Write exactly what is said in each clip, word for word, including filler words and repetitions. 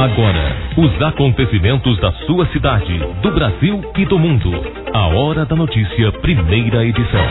Agora, os acontecimentos da sua cidade, do Brasil e do mundo. A Hora da Notícia, primeira edição.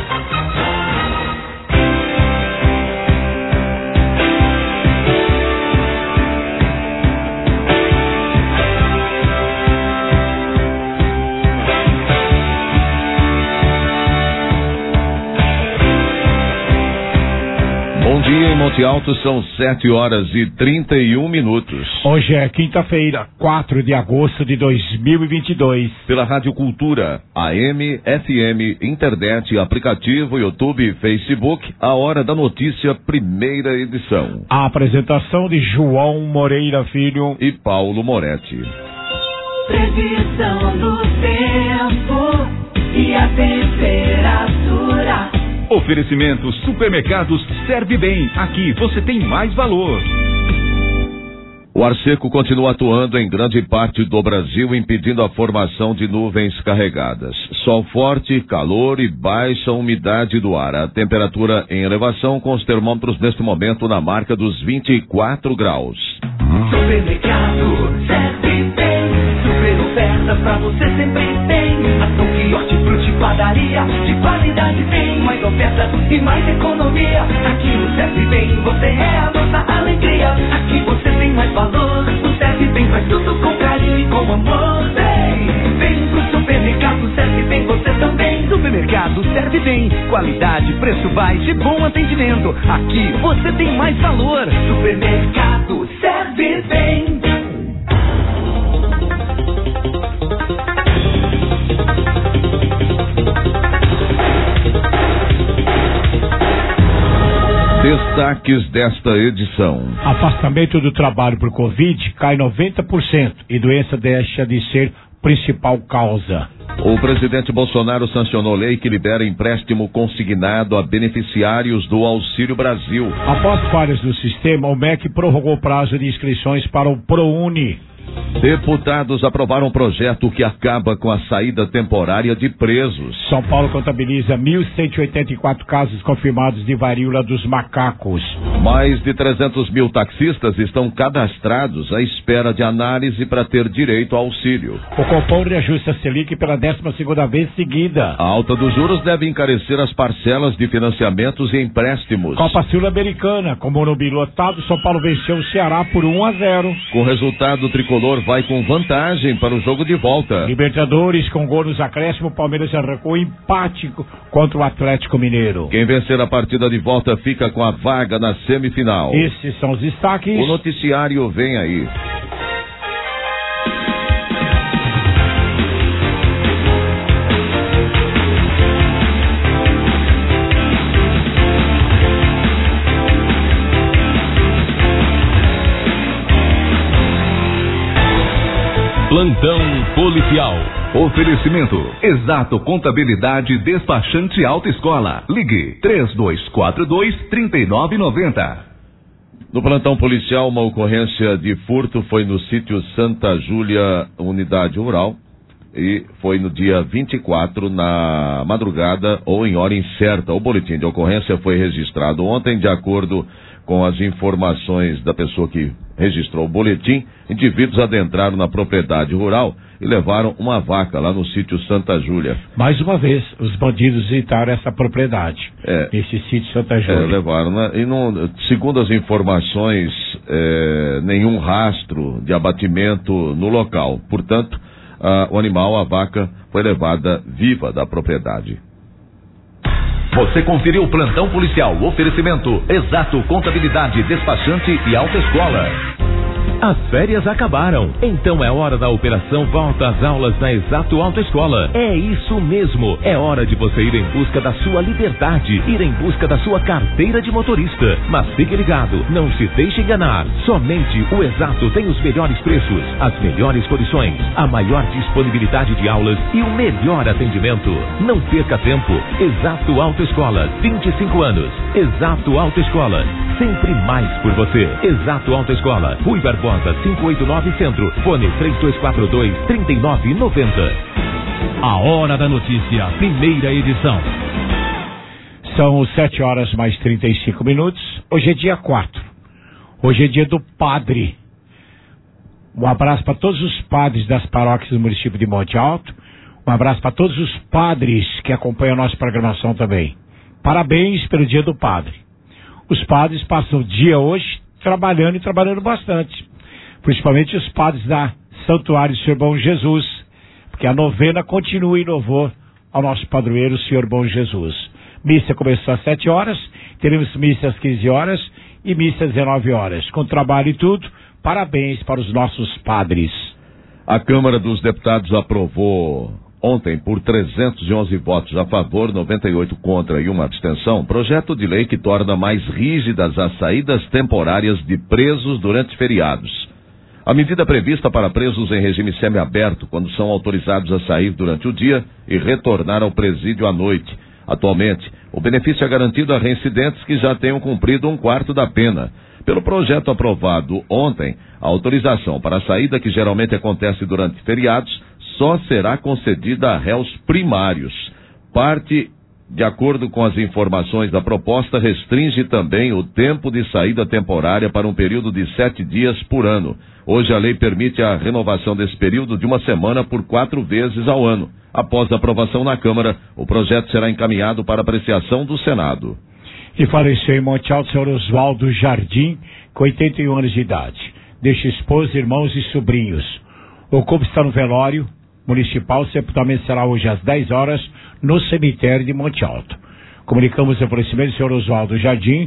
Bom dia em Monte Alto, são sete horas e trinta e um minutos. Hoje é quinta-feira, quatro de agosto de dois mil e vinte e dois. Pela Rádio Cultura, A M, F M, internet, aplicativo, YouTube, Facebook, a Hora da Notícia, primeira edição. A apresentação de João Moreira Filho e Paulo Moretti. Previsão do tempo e a temperatura. Oferecimento Supermercados Serve Bem. Aqui você tem mais valor. O ar seco continua atuando em grande parte do Brasil, impedindo a formação de nuvens carregadas. Sol forte, calor e baixa umidade do ar. A temperatura em elevação, com os termômetros neste momento na marca dos vinte e quatro graus. Supermercado Serve Bem. Super ofertas pra você sempre tem. Ação, quiosque, fruta e padaria. De qualidade tem. Mais ofertas e mais economia. Aqui no Serve Bem você é a nossa alegria. Aqui você tem mais valor. O Serve Bem faz tudo com carinho e com amor. Vem, vem pro supermercado Serve Bem você também. Supermercado Serve Bem. Qualidade, preço baixo e bom atendimento. Aqui você tem mais valor. Supermercado Serve Bem. Destaques desta edição. Afastamento do trabalho por Covid cai noventa por cento e doença deixa de ser principal causa. O presidente Bolsonaro sancionou lei que libera empréstimo consignado a beneficiários do Auxílio Brasil. Após falhas do sistema, o M E C prorrogou o prazo de inscrições para o ProUni. Deputados aprovaram um projeto que acaba com a saída temporária de presos. São Paulo contabiliza mil cento e oitenta e quatro casos confirmados de varíola dos macacos. Mais de trezentos mil taxistas estão cadastrados à espera de análise para ter direito ao auxílio. O Copom reajusta a Selic pela décima segunda vez seguida. A alta dos juros deve encarecer as parcelas de financiamentos e empréstimos. Copa Sul-Americana, com Morumbi lotado, São Paulo venceu o Ceará por um a zero. Com o resultado, o tricolor vai com vantagem para o jogo de volta. Libertadores, com gol nos acréscimos, o Palmeiras arrancou empate contra o Atlético Mineiro. Quem vencer a partida de volta fica com a vaga na semifinal. Esses são os destaques. O noticiário vem aí. Plantão policial. Oferecimento Exato Contabilidade Despachante Autoescola. Ligue três dois quatro dois, três nove nove zero. No plantão policial, uma ocorrência de furto foi no sítio Santa Júlia, unidade rural, e foi no dia vinte e quatro, na madrugada ou em hora incerta. O boletim de ocorrência foi registrado ontem, de acordo com as informações da pessoa que registrou o boletim. Indivíduos adentraram na propriedade rural e levaram uma vaca lá no sítio Santa Júlia. Mais uma vez, os bandidos visitaram essa propriedade, é, esse sítio Santa Júlia. É, levaram, né? E não, segundo as informações, é, nenhum rastro de abatimento no local. Portanto, a, o animal, a vaca, foi levada viva da propriedade. Você conferiu o plantão policial. Oferecimento Exato Contabilidade Despachante e Autoescola. As férias acabaram, então é hora da operação Volta às Aulas na Exato Autoescola. É isso mesmo, é hora de você ir em busca da sua liberdade, ir em busca da sua carteira de motorista. Mas fique ligado, não se deixe enganar. Somente o Exato tem os melhores preços, as melhores condições, a maior disponibilidade de aulas e o melhor atendimento. Não perca tempo. Exato Autoescola, vinte e cinco anos. Exato Autoescola, sempre mais por você. Exato Autoescola, Rui Barbosa, quinhentos e oitenta e nove Centro, fone três dois quatro dois, três nove nove zero. A Hora da Notícia, primeira edição. São sete horas mais trinta e cinco minutos. Hoje é dia quatro. Hoje é dia do padre. Um abraço para todos os padres das paróquias do município de Monte Alto. Um abraço para todos os padres que acompanham a nossa programação também. Parabéns pelo Dia do Padre. Os padres passam o dia hoje trabalhando e trabalhando bastante. Principalmente os padres da Santuário do Senhor Bom Jesus. Porque a novena continua em louvor ao nosso padroeiro, Senhor Bom Jesus. Missa começou às sete horas, teremos missa às quinze horas e missa às dezenove horas. Com trabalho e tudo, parabéns para os nossos padres. A Câmara dos Deputados aprovou ontem, por trezentos e onze votos a favor, noventa e oito contra e uma abstenção, projeto de lei que torna mais rígidas as saídas temporárias de presos durante feriados. A medida prevista para presos em regime semiaberto, quando são autorizados a sair durante o dia e retornar ao presídio à noite. Atualmente, o benefício é garantido a reincidentes que já tenham cumprido um quarto da pena. Pelo projeto aprovado ontem, a autorização para a saída, que geralmente acontece durante feriados, só será concedida a réus primários. Parte, de acordo com as informações da proposta, restringe também o tempo de saída temporária para um período de sete dias por ano. Hoje a lei permite a renovação desse período de uma semana por quatro vezes ao ano. Após a aprovação na Câmara, o projeto será encaminhado para apreciação do Senado. E faleceu em Monte Alto o senhor Oswaldo Jardim, com oitenta e um anos de idade. Deixa esposa, irmãos e sobrinhos. O corpo está no velório municipal. O sepultamento será hoje às dez horas no cemitério de Monte Alto. Comunicamos o falecimento do senhor Oswaldo Jardim,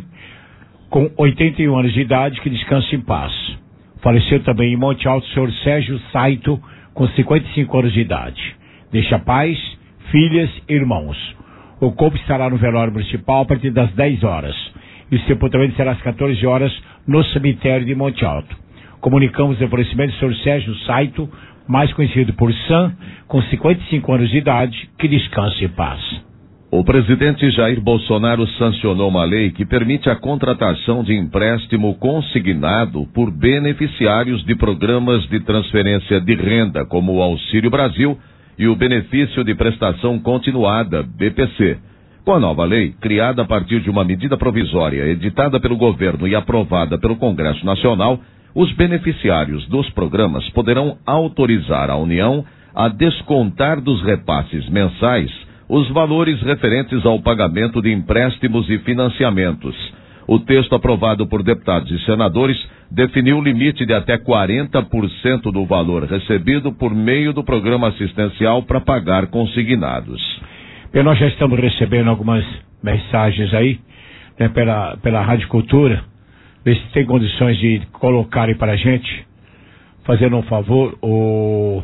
com oitenta e um anos de idade, que descanse em paz. Faleceu também em Monte Alto o senhor Sérgio Saito, com cinquenta e cinco anos de idade. Deixa pais, filhas e irmãos. O corpo estará no velório municipal a partir das dez horas. E o sepultamento será às quatorze horas no cemitério de Monte Alto. Comunicamos o falecimento do senhor Sérgio Saito, mais conhecido por Sam, com cinquenta e cinco anos de idade, que descanse em paz. O presidente Jair Bolsonaro sancionou uma lei que permite a contratação de empréstimo consignado por beneficiários de programas de transferência de renda, como o Auxílio Brasil e o Benefício de Prestação Continuada, B P C. Com a nova lei, criada a partir de uma medida provisória editada pelo governo e aprovada pelo Congresso Nacional, os beneficiários dos programas poderão autorizar a União a descontar dos repasses mensais os valores referentes ao pagamento de empréstimos e financiamentos. O texto aprovado por deputados e senadores definiu o limite de até quarenta por cento do valor recebido por meio do programa assistencial para pagar consignados. E nós já estamos recebendo algumas mensagens aí, né, pela, pela Rádio Cultura. Ver se tem condições de colocarem para a gente, fazendo um favor, o,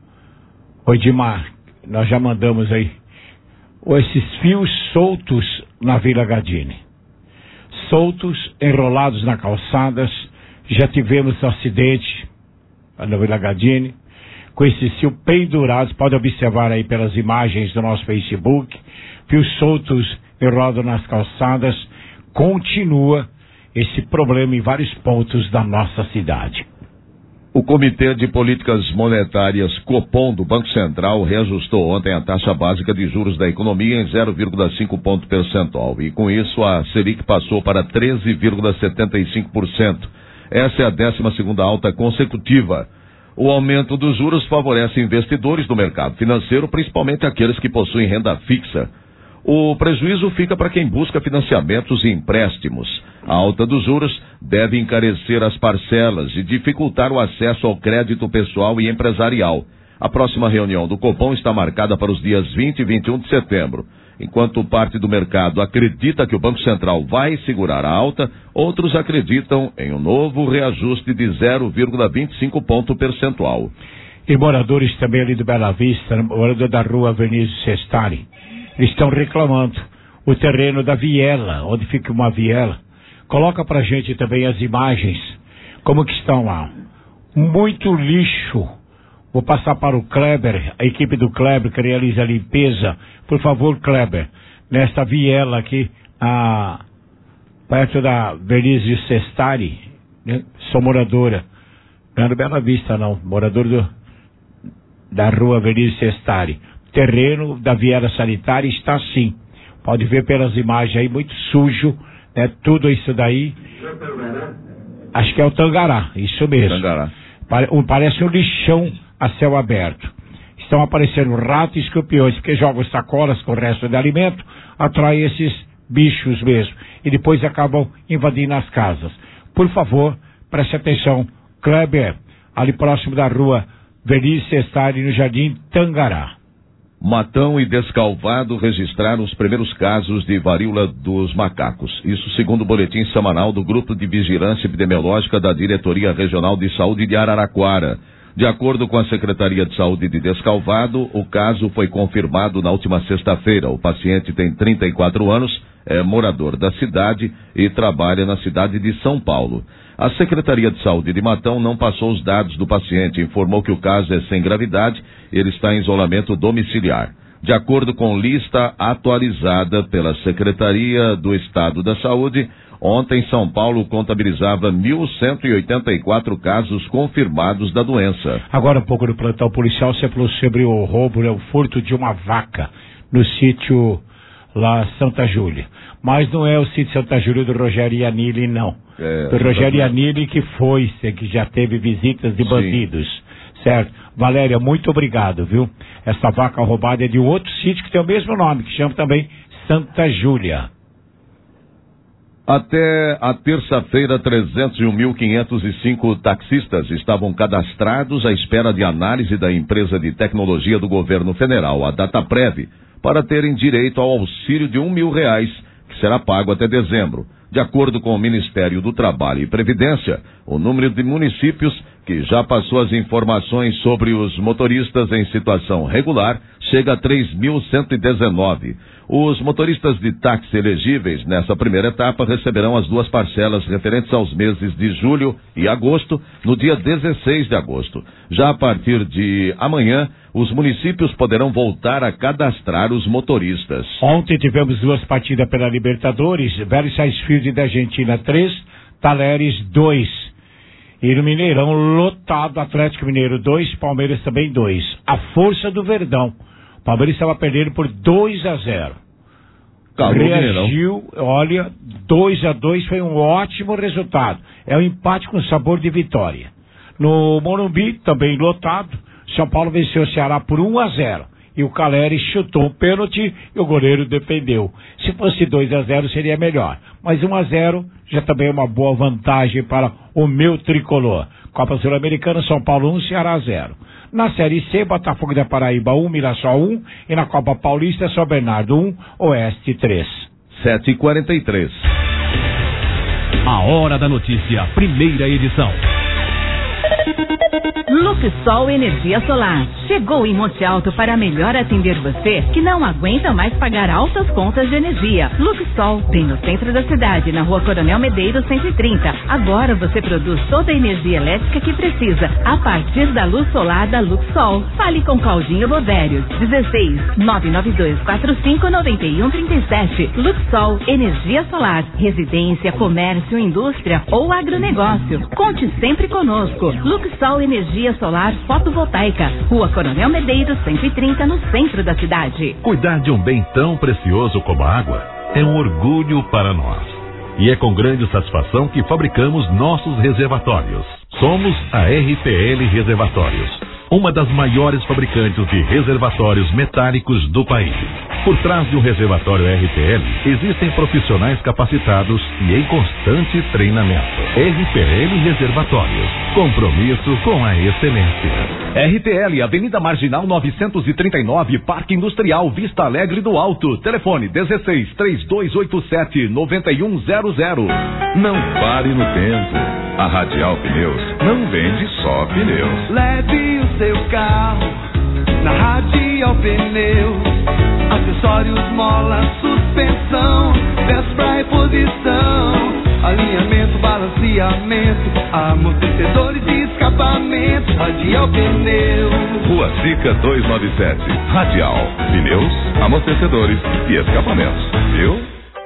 o Edmar, nós já mandamos aí, ou esses fios soltos na Vila Gadini, soltos, enrolados na calçadas. Já tivemos acidente na Vila Gadini, com esses fios pendurados, pode observar aí pelas imagens do nosso Facebook, fios soltos enrolados nas calçadas. Continua esse problema em vários pontos da nossa cidade. O Comitê de Políticas Monetárias Copom do Banco Central reajustou ontem a taxa básica de juros da economia em zero vírgula cinco ponto percentual e com isso a Selic passou para treze vírgula setenta e cinco por cento. Essa é a décima segunda alta consecutiva. O aumento dos juros favorece investidores do mercado financeiro, principalmente aqueles que possuem renda fixa. O prejuízo fica para quem busca financiamentos e empréstimos. A alta dos juros deve encarecer as parcelas e dificultar o acesso ao crédito pessoal e empresarial. A próxima reunião do Copom está marcada para os dias vinte e vinte e um de setembro. Enquanto parte do mercado acredita que o Banco Central vai segurar a alta, outros acreditam em um novo reajuste de zero vírgula vinte e cinco ponto percentual. E moradores também ali do Bela Vista, morador da rua Vinícius Sestari, estão reclamando o terreno da viela, onde fica uma viela. Coloca pra gente também as imagens, como que estão lá. Muito lixo. Vou passar para o Kleber, a equipe do Kleber que realiza a limpeza. Por favor, Kleber, nesta viela aqui, a, perto da Vinícius Sestari, né? Sou moradora, não é do Bela Vista não, morador do, da rua Vinícius Sestari. Terreno da viela sanitária está assim, pode ver pelas imagens aí, muito sujo, né? Tudo isso daí, acho que é o Tangará, isso mesmo. Tangará. parece um lixão a céu aberto. Estão aparecendo ratos e escorpiões, porque jogam sacolas com o resto de alimento, atraem esses bichos mesmo, e depois acabam invadindo as casas. Por favor, preste atenção, Kleber, ali próximo da rua Velhice Cestari, no Jardim Tangará. Matão e Descalvado registraram os primeiros casos de varíola dos macacos. Isso segundo o boletim semanal do Grupo de Vigilância Epidemiológica da Diretoria Regional de Saúde de Araraquara. De acordo com a Secretaria de Saúde de Descalvado, o caso foi confirmado na última sexta-feira. O paciente tem trinta e quatro anos, é morador da cidade e trabalha na cidade de São Paulo. A Secretaria de Saúde de Matão não passou os dados do paciente, informou que o caso é sem gravidade e ele está em isolamento domiciliar. De acordo com lista atualizada pela Secretaria do Estado da Saúde, ontem São Paulo contabilizava mil cento e oitenta e quatro casos confirmados da doença. Agora um pouco do plantão policial, você falou sobre o roubo, né, o furto de uma vaca no sítio lá Santa Júlia. Mas não é o sítio Santa Júlia do Rogério Iannili, não. É, do Rogério Iannili que foi, que já teve visitas de bandidos. Sim. Certo? Valéria, muito obrigado, viu? Essa vaca roubada é de um outro sítio que tem o mesmo nome, que chama também Santa Júlia. Até a terça-feira, trezentos e um mil quinhentos e cinco taxistas estavam cadastrados à espera de análise da empresa de tecnologia do governo federal, a Dataprev, para terem direito ao auxílio de um mil reais, que será pago até dezembro. De acordo com o Ministério do Trabalho e Previdência, o número de municípios que já passou as informações sobre os motoristas em situação regular chega a três mil cento e dezenove. Os motoristas de táxi elegíveis nessa primeira etapa receberão as duas parcelas referentes aos meses de julho e agosto, no dia dezesseis de agosto. Já a partir de amanhã, os municípios poderão voltar a cadastrar os motoristas. Ontem tivemos duas partidas pela Libertadores, Vélez Sarsfield da Argentina três, Talheres dois. E no Mineirão, lotado, Atlético Mineiro dois, Palmeiras também dois. A força do Verdão. O Palmeiras estava perdendo por dois a zero. Calma, reagiu, olha, dois a dois foi um ótimo resultado. É um empate com sabor de vitória. No Morumbi, também lotado, São Paulo venceu o Ceará por um a zero. E o Caleri chutou um pênalti e o goleiro defendeu. Se fosse dois a zero seria melhor. Mas um a zero já também é uma boa vantagem para o meu tricolor. Copa Sul-Americana, São Paulo um, Ceará zero. Na Série C, Botafogo da Paraíba um, Mirassol um. E na Copa Paulista, São Bernardo um, Oeste três. sete e quarenta e três. A Hora da Notícia, primeira edição. Luxol Energia Solar. Chegou em Monte Alto para melhor atender você que não aguenta mais pagar altas contas de energia. Luxol tem no centro da cidade, na Rua Coronel Medeiros cento e trinta. Agora você produz toda a energia elétrica que precisa a partir da luz solar da Luxol. Fale com Claudinho Bovérios, dezesseis, nove nove dois quatro cinco, nove um três sete. Luxol Energia Solar. Residência, comércio, indústria ou agronegócio. Conte sempre conosco. Luxol Energia Solar Fotovoltaica, Rua Coronel Medeiros cento e trinta, no centro da cidade. Cuidar de um bem tão precioso como a água é um orgulho para nós. E é com grande satisfação que fabricamos nossos reservatórios. Somos a R P L Reservatórios, uma das maiores fabricantes de reservatórios metálicos do país. Por trás de um reservatório R P L, existem profissionais capacitados e em constante treinamento. R P L Reservatórios, compromisso com a excelência. R P L, Avenida Marginal novecentos e trinta e nove, Parque Industrial, Vista Alegre do Alto. Telefone dezesseis, três dois oito sete, nove um zero zero. Não pare no tempo. A Radial Pneus não vende só pneus. Leve o seu carro na Radial Pneus. Acessórios, mola, suspensão, peças pra reposição, alinhamento, balanceamento, amortecedores e escapamento. Radial Pneus. Rua Sica duzentos e noventa e sete. Radial Pneus, amortecedores e escapamentos. Viu?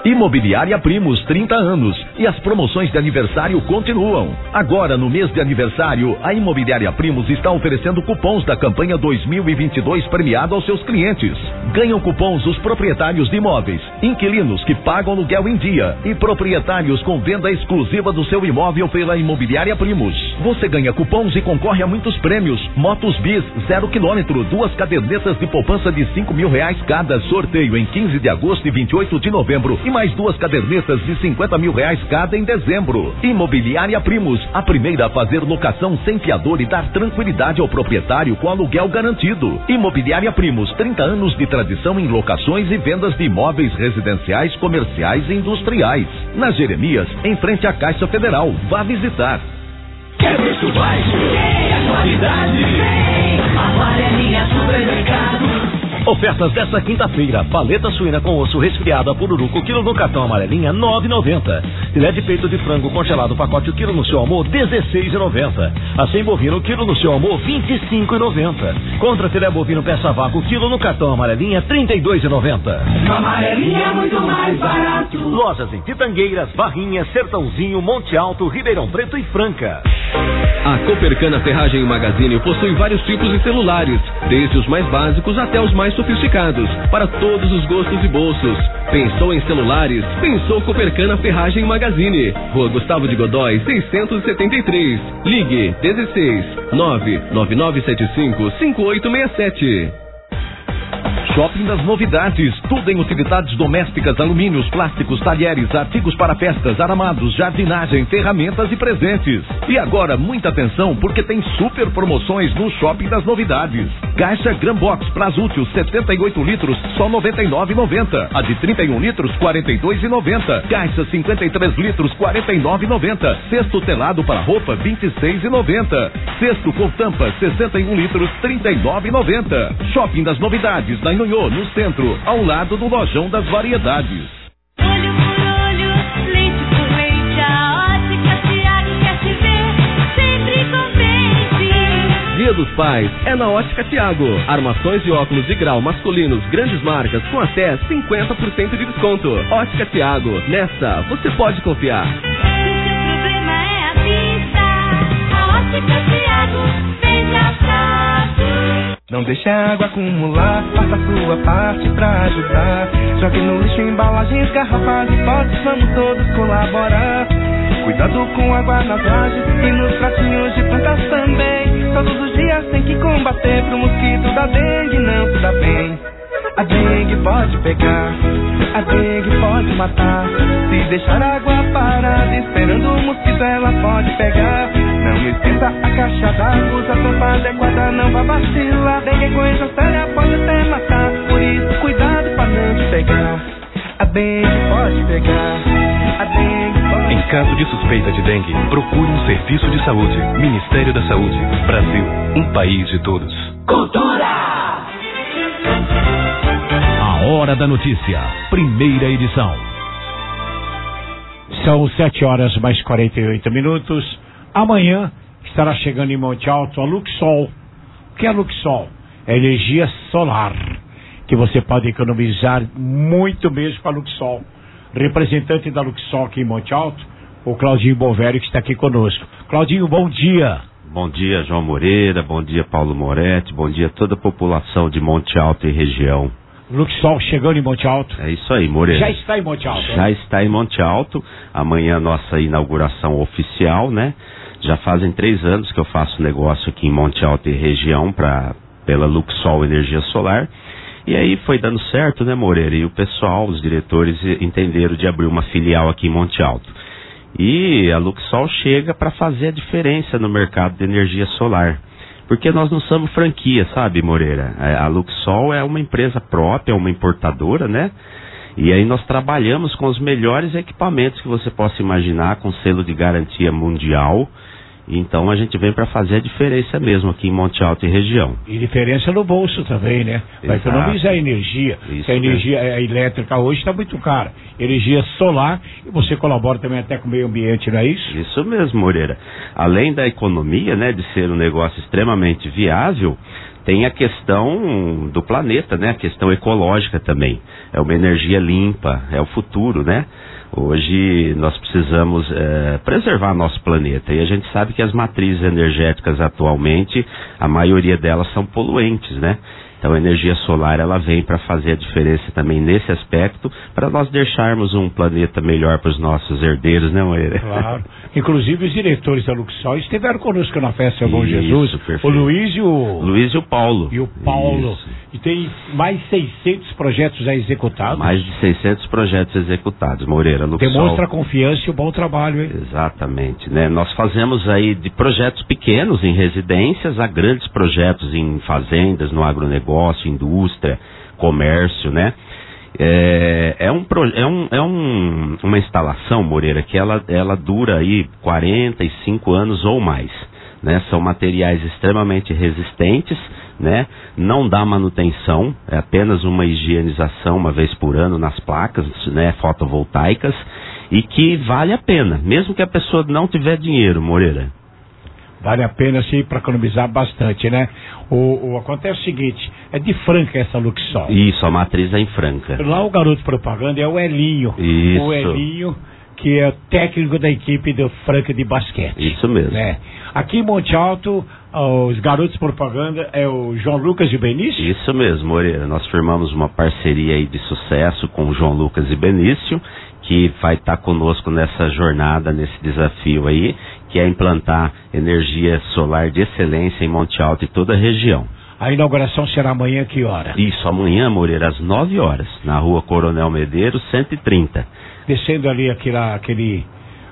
Imobiliária Primos, trinta anos. E as promoções de aniversário continuam. Agora, no mês de aniversário, a Imobiliária Primos está oferecendo cupons da campanha dois mil e vinte e dois premiado aos seus clientes. Ganham cupons os proprietários de imóveis, inquilinos que pagam aluguel em dia e proprietários com venda exclusiva do seu imóvel pela Imobiliária Primos. Você ganha cupons e concorre a muitos prêmios. Motos Bis, zero quilômetro, duas cadernetas de poupança de cinco mil reais cada. Sorteio em quinze de agosto e vinte e oito de novembro. E mais duas cadernetas de cinquenta mil reais cada em dezembro. Imobiliária Primos, a primeira a fazer locação sem fiador e dar tranquilidade ao proprietário com aluguel garantido. Imobiliária Primos, trinta anos de tradição em locações e vendas de imóveis residenciais, comerciais e industriais. Na Jeremias, em frente à Caixa Federal. Vá visitar. Quer preço baixo? Tem a qualidade. Tem Amarelinha Supermercado. Ofertas desta quinta-feira: paleta suína com osso resfriada Pururuco, quilo no cartão Amarelinha, nove e noventa. Filé de peito de frango congelado pacote, o quilo no seu amor, dezesseis e noventa. Acém bovino, quilo no seu amor, vinte e cinco e noventa. Contra filé bovino peça vácuo, quilo no cartão Amarelinha, trinta e dois e noventa. Amarelinha é muito mais barato. Lojas em Pitangueiras, Barrinha, Sertãozinho, Monte Alto, Ribeirão Preto e Franca. A Copercana Ferragem e Magazine possui vários tipos de celulares, desde os mais básicos até os mais sofisticados, para todos os gostos e bolsos. Pensou em celulares? Pensou Copercana Ferragem e Magazine. Rua Gustavo de Godói, seiscentos e setenta e três. Ligue dezesseis nove nove nove sete cinco cinco oito seis sete. Shopping das Novidades, tudo em utilidades domésticas, alumínios, plásticos, talheres, artigos para festas, aramados, jardinagem, ferramentas e presentes. E agora, muita atenção, porque tem super promoções no Shopping das Novidades. Caixa Grambox Prazútil, setenta e oito litros, só noventa e nove reais e noventa centavos. A de trinta e um litros, quarenta e dois reais e noventa centavos. Caixa cinquenta e três litros, quarenta e nove reais e noventa centavos. Cesto telado para roupa, vinte e seis reais e noventa centavos. Cesto com tampa, sessenta e um litros, trinta e nove reais e noventa centavos. Shopping das Novidades, na Inhonhô, no centro, ao lado do Lojão das Variedades. Olho por olho, leite por leite, a Ótica Tiago quer te ver sempre contente. Dia dos Pais é na Ótica Tiago. Armações de óculos de grau masculinos, grandes marcas com até cinquenta por cento de desconto. Ótica Tiago, nessa você pode confiar. Se seu problema é a vista, a Ótica Tiago veja fácil. Não deixe a água acumular, faça a sua parte pra ajudar. Jogue no lixo embalagens, garrafas e potes, vamos todos colaborar. Cuidado com a água nas lajes e nos pratinhos de plantas também. Todos os dias tem que combater pro mosquito da dengue não se dá bem. A dengue pode pegar, a dengue pode matar. Se deixar a água parada esperando o mosquito ela pode pegar. Não esqueça a caixa d'água, usa a tampa adequada, não vá vacilar. Dengue é coisa séria, pode até matar, por isso cuidado pra não te pegar. A dengue pode pegar, a dengue pode... Em caso de suspeita de dengue, procure um serviço de saúde. Ministério da Saúde, Brasil, um país de todos. Cultura! A Hora da Notícia, primeira edição. São sete horas mais quarenta e oito minutos. Amanhã estará chegando em Monte Alto a Luxol. O que é Luxol? É energia solar, que você pode economizar muito mesmo com a Luxol. Representante da Luxol aqui em Monte Alto, o Claudinho Bovério, que está aqui conosco. Claudinho, bom dia. Bom dia, João Moreira, bom dia, Paulo Moretti, bom dia a toda a população de Monte Alto e região. Luxol chegando em Monte Alto. É isso aí, Moreira. Já está em Monte Alto. Já né? está em Monte Alto. Amanhã nossa inauguração oficial, né? Já fazem três anos que eu faço negócio aqui em Monte Alto e região pra, pela Luxol Energia Solar. E aí foi dando certo, né, Moreira? E o pessoal, os diretores entenderam de abrir uma filial aqui em Monte Alto. E a Luxol chega para fazer a diferença no mercado de energia solar. Porque nós não somos franquia, sabe, Moreira? A Luxol é uma empresa própria, uma importadora, né? E aí nós trabalhamos com os melhores equipamentos que você possa imaginar, com selo de garantia mundial. Então a gente vem para fazer a diferença mesmo aqui em Monte Alto e região. E diferença no bolso também, né? Vai Exato. Economizar energia. Isso a energia a elétrica hoje está muito cara. Energia solar, e você colabora também até com o meio ambiente, não é isso? Isso mesmo, Moreira. Além da economia, né, de ser um negócio extremamente viável, tem a questão do planeta, né? A questão ecológica também. É uma energia limpa, é o futuro, né? Hoje nós precisamos é, preservar nosso planeta, e a gente sabe que as matrizes energéticas atualmente, a maioria delas são poluentes, né? Então a energia solar, ela vem para fazer a diferença também nesse aspecto, para nós deixarmos um planeta melhor para os nossos herdeiros, né, Moreira? Claro. Inclusive os diretores da Luxol estiveram conosco na festa Bom Isso, Jesus. Perfeito. O Luiz e o... Luiz e o Paulo. E o Paulo. Isso. E tem mais seiscentos projetos já executados. Mais de seiscentos projetos executados, Moreira. Luxol. Demonstra a confiança e o bom trabalho, hein? Exatamente, né? Nós fazemos aí de projetos pequenos em residências a grandes projetos em fazendas, no agronegócio, indústria, comércio, né? É, é, um, é, um, é um, uma instalação, Moreira, que ela, ela dura aí quarenta e cinco anos ou mais, né? São materiais extremamente resistentes, né? Não dá manutenção, é apenas uma higienização uma vez por ano nas placas, né, fotovoltaicas, e que vale a pena, mesmo que a pessoa não tiver dinheiro, Moreira. Vale a pena, sim, para economizar bastante, né? O, o, acontece o seguinte, é de Franca essa Luxol. Isso, a matriz é em Franca. Lá o garoto propaganda é o Elinho. Isso. O Elinho, que é o técnico da equipe do Franca de basquete. Isso mesmo. Né? Aqui em Monte Alto, os garotos propaganda é o João Lucas e Benício? Isso mesmo, Moreira. Nós firmamos uma parceria aí de sucesso com o João Lucas e Benício, que vai estar conosco nessa jornada, nesse desafio aí, que é implantar energia solar de excelência em Monte Alto e toda a região. A inauguração será amanhã, que hora? Isso, amanhã, Moreira, às nove horas, na rua Coronel Medeiros, cento e trinta. Descendo ali aquela, aquele,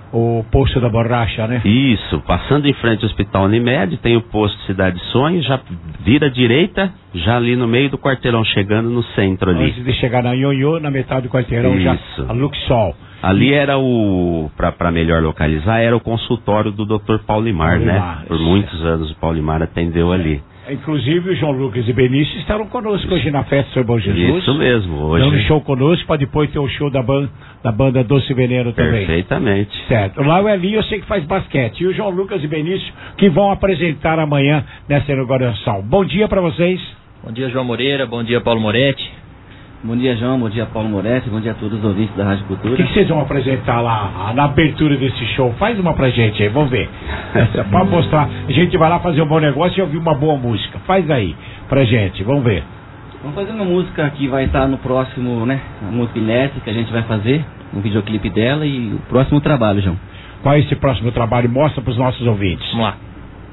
o posto da borracha, né? Isso, passando em frente ao Hospital Unimed, tem o posto Cidade Sonho, já vira à direita, já ali no meio do quarteirão, chegando no centro ali. Antes de chegar na Ionhô, na metade do quarteirão, Isso. já a Luxol. Ali era o, para melhor localizar, era o consultório do doutor Paulimar, Paulimar, né? Por muitos anos o Paulimar atendeu ali. Inclusive o João Lucas e Benício estarão conosco hoje na festa do Bom Jesus. Isso mesmo, hoje. Dando show conosco, para depois ter o show da, ban da banda Doce Veneno também. Perfeitamente. Certo. Lá o Elinho eu sei que faz basquete. E o João Lucas e Benício que vão apresentar amanhã nessa inauguração. Bom dia para vocês. Bom dia, João Moreira. Bom dia, Paulo Moretti. Bom dia, João. Bom dia, Paulo Moretti. Bom dia a todos os ouvintes da Rádio Cultura. O que, que vocês vão apresentar lá na abertura desse show? Faz uma pra gente aí, vamos ver. Pra mostrar. A gente vai lá fazer um bom negócio e ouvir uma boa música. Faz aí pra gente, vamos ver. Vamos fazer uma música que vai estar no próximo, né? A música inédita que a gente vai fazer, um videoclipe dela e o próximo trabalho, João. Qual é esse próximo trabalho? Mostra pros nossos ouvintes. Vamos lá.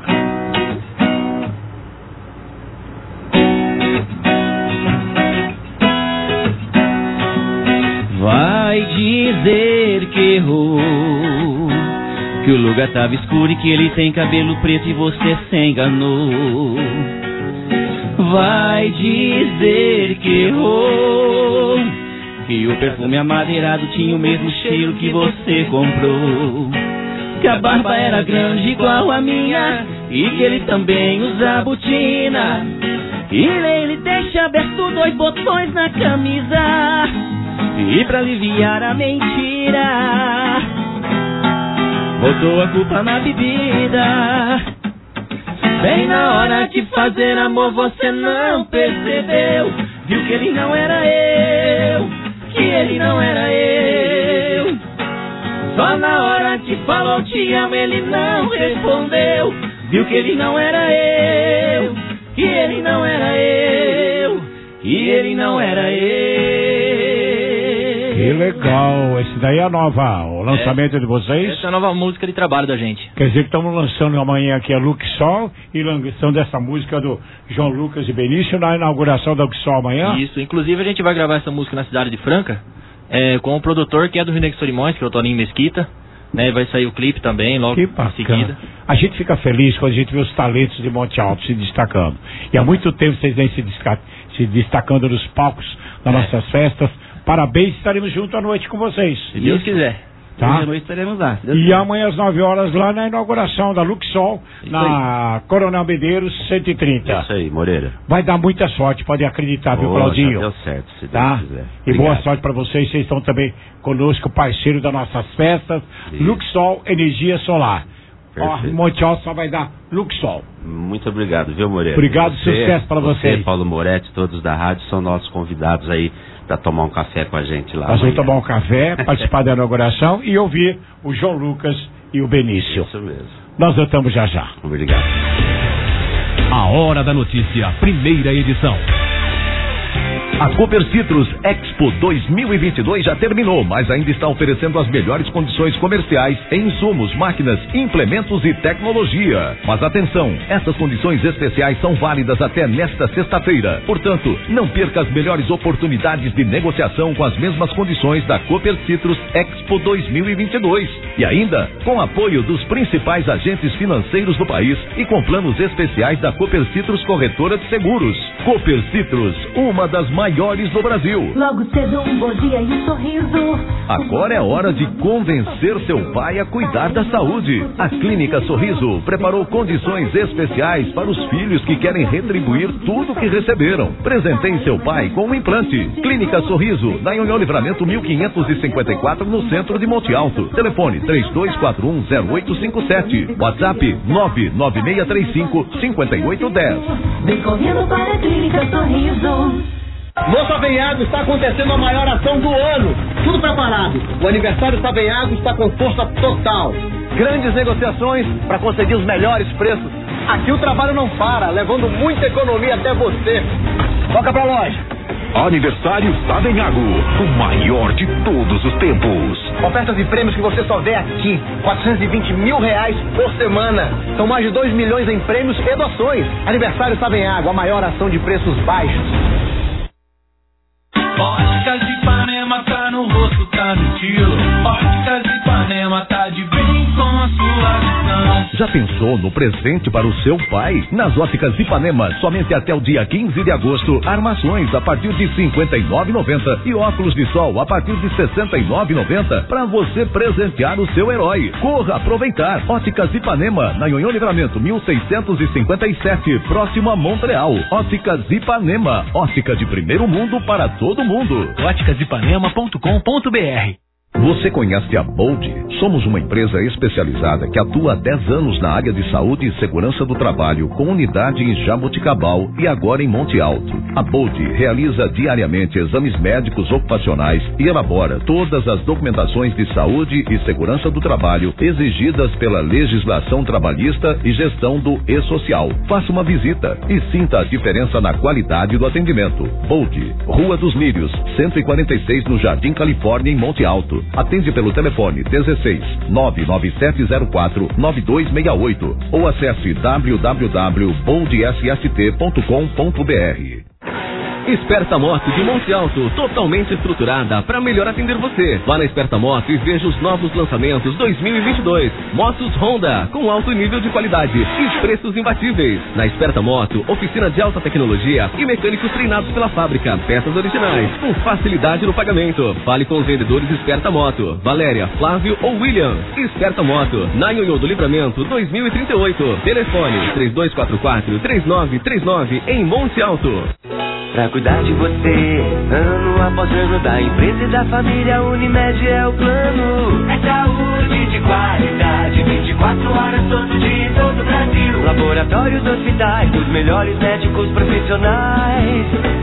Vai dizer que errou, que o lugar tava escuro e que ele tem cabelo preto e você se enganou. Vai dizer que errou, que o perfume amadeirado tinha o mesmo cheiro que você comprou, que a barba era grande igual a minha e que ele também usa botina, e ele deixa aberto dois botões na camisa. E pra aliviar a mentira, botou a culpa na bebida. Bem na hora de fazer amor você não percebeu, viu que ele não era eu, que ele não era eu. Só na hora que falou te amo ele não respondeu, viu que ele não era eu, que ele não era eu, que ele não era eu. Que legal, esse daí é a nova, o lançamento é, de vocês? Essa é a nova música de trabalho da gente. Quer dizer que estamos lançando amanhã aqui a Luxol e lançando essa música do João Lucas e Benício na inauguração da Luxol amanhã? Isso, inclusive a gente vai gravar essa música na cidade de Franca, é, com o produtor que é do Rio Negro de Solimões, que é o Toninho Mesquita, né? Vai sair o clipe também logo que em seguida. A gente fica feliz quando a gente vê os talentos de Monte Alto se destacando. E há muito tempo vocês vêm se, se destacando nos palcos das é. nossas festas. Parabéns, estaremos juntos à noite com vocês. Se Deus quiser. Tá? Hoje à noite estaremos lá. E amanhã às nove horas lá na inauguração da Luxol, isso na aí. Coronel Medeiros cento e trinta. Isso aí, Moreira. Vai dar muita sorte, pode acreditar, viu, Claudinho? Já deu certo, se Deus tá? quiser. E boa sorte para vocês, vocês estão também conosco, parceiro das nossas festas. Isso. Luxol Energia Solar. Ó, Monte Alto só vai dar Luxol. Muito obrigado, viu, Moreira? Obrigado, você, sucesso para vocês. Você, Paulo Moretti, todos da rádio, são nossos convidados aí para tomar um café com a gente lá. Nós vamos tomar um café, participar da inauguração e ouvir o João Lucas e o Benício. Isso mesmo. Nós voltamos já já. Obrigado. A Hora da Notícia, primeira edição. A Cooper Citrus Expo dois mil e vinte e dois já terminou, mas ainda está oferecendo as melhores condições comerciais em insumos, máquinas, implementos e tecnologia. Mas atenção, essas condições especiais são válidas até nesta sexta-feira. Portanto, não perca as melhores oportunidades de negociação com as mesmas condições da Cooper Citrus Expo dois mil e vinte e dois. E ainda, com apoio dos principais agentes financeiros do país e com planos especiais da Cooper Citrus Corretora de Seguros. Cooper Citrus, uma das maiores do Brasil. Logo cedo um bom dia e um sorriso. Agora é hora de convencer seu pai a cuidar da saúde. A Clínica Sorriso preparou condições especiais para os filhos que querem retribuir tudo que receberam. Presenteie seu pai com um implante. Clínica Sorriso, na Nhonhô Livramento mil quinhentos e cinquenta e quatro, no centro de Monte Alto. Telefone três dois quatro um zero oito cinco sete. WhatsApp nove nove seis três cinco cinco oito um zero. Vem correndo para a Clínica Sorriso. No Savenhago está acontecendo a maior ação do ano. Tudo preparado. O aniversário Savenhago está com força total. Grandes negociações para conseguir os melhores preços. Aqui o trabalho não para, levando muita economia até você. Toca pra loja. Aniversário Savenhago, o maior de todos os tempos. Ofertas e prêmios que você só vê aqui. quatrocentos e vinte mil reais por semana. São mais de dois milhões em prêmios e doações. Aniversário Savenhago, a maior ação de preços baixos. Óticas de Ipanema tá no rosto, tá no estilo. Óticas de Ipanema tá de bem com a sua visão. Já pensou no presente para o seu pai? Nas Óticas Ipanema, somente até o dia quinze de agosto, armações a partir de cinquenta e nove reais e noventa centavos e óculos de sol a partir de sessenta e nove reais e noventa centavos para você presentear o seu herói. Corra aproveitar. Óticas Ipanema, na Nhonhô Livramento mil seiscentos e cinquenta e sete, próximo a Montreal. Óticas Ipanema, ótica de primeiro mundo para todo mundo. óticas ipanema ponto com ponto br. Você conhece a Bold? Somos uma empresa especializada que atua há dez anos na área de saúde e segurança do trabalho, com unidade em Jaboticabal e agora em Monte Alto. A Bold realiza diariamente exames médicos ocupacionais e elabora todas as documentações de saúde e segurança do trabalho exigidas pela legislação trabalhista e gestão do e-social. Faça uma visita e sinta a diferença na qualidade do atendimento. Bold, Rua dos Lírios, cento e quarenta e seis, no Jardim Califórnia, em Monte Alto. Atende pelo telefone dezesseis, nove nove sete zero quatro, nove dois seis oito ou acesse w w w ponto bold s s t ponto com ponto b r. Esperta Moto de Monte Alto, totalmente estruturada para melhor atender você. Vá na Esperta Moto e veja os novos lançamentos dois mil e vinte e dois. Motos Honda, com alto nível de qualidade e preços imbatíveis. Na Esperta Moto, oficina de alta tecnologia e mecânicos treinados pela fábrica. Peças originais, com facilidade no pagamento. Fale com os vendedores Esperta Moto, Valéria, Flávio ou William. Esperta Moto, na Nhonhô do Livramento dois mil e trinta e oito. Telefone três dois quatro quatro, três nove três nove, em Monte Alto. Pra cuidar de você, ano após ano, da empresa e da família, Unimed é o plano. É saúde de qualidade, vinte e quatro horas todo dia em todo o Brasil. Laboratórios, hospitais, os melhores médicos profissionais.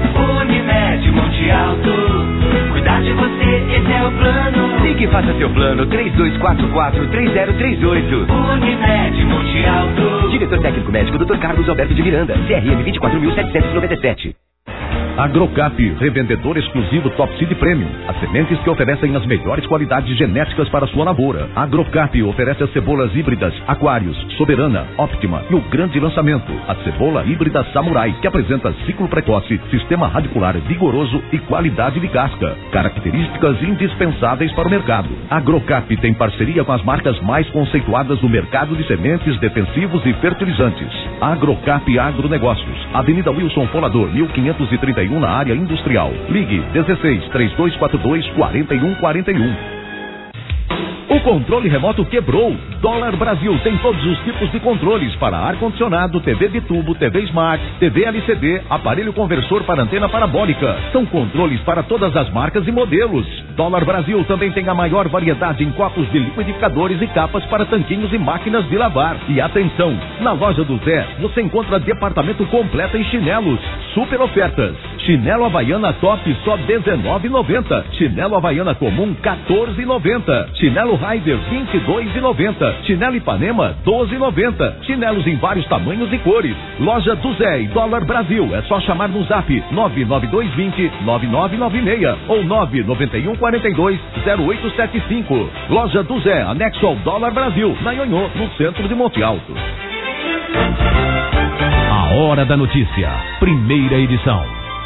Unimed Monte Alto, cuidar de você, esse é o plano. Ligue e faça seu plano, três dois quatro quatro, três zero três oito. Unimed Monte Alto. Diretor técnico médico, doutor Carlos Alberto de Miranda, C R M vinte e quatro mil setecentos e noventa e sete. Agrocap, revendedor exclusivo Top Seed Premium. As sementes que oferecem as melhores qualidades genéticas para sua lavoura. Agrocap oferece as cebolas híbridas Aquários, Soberana, Optima e o grande lançamento, a cebola híbrida Samurai, que apresenta ciclo precoce, sistema radicular vigoroso e qualidade de casca. Características indispensáveis para o mercado. Agrocap tem parceria com as marcas mais conceituadas do mercado de sementes, defensivos e fertilizantes. Agrocap Agronegócios, Avenida Wilson Folador, mil quinhentos e trinta e um, na área industrial. Ligue dezesseis, três dois quatro dois, quatro um quatro um. O Controle remoto quebrou. Dólar Brasil tem todos os tipos de controles para ar-condicionado, T V de tubo, T V Smart, T V L C D, aparelho conversor para antena parabólica. São controles para todas as marcas e modelos. Dólar Brasil também tem a maior variedade em copos de liquidificadores e capas para tanquinhos e máquinas de lavar. E atenção, na loja do Zé você encontra departamento completo em chinelos. Super ofertas. Chinelo Havaiana Top só dezenove e noventa. Chinelo Havaiana Comum quatorze e noventa. Chinelo Rider vinte e dois e noventa. Chinelo Ipanema doze e noventa. Chinelos em vários tamanhos e cores. Loja do Zé e Dólar Brasil. É só chamar no zap nove nove dois dois zero nove nove nove seis ou nove nove um quatro dois zero oito sete cinco. Loja do Zé, anexo ao Dólar Brasil, na Ionhô, no centro de Monte Alto. A Hora da Notícia, primeira edição.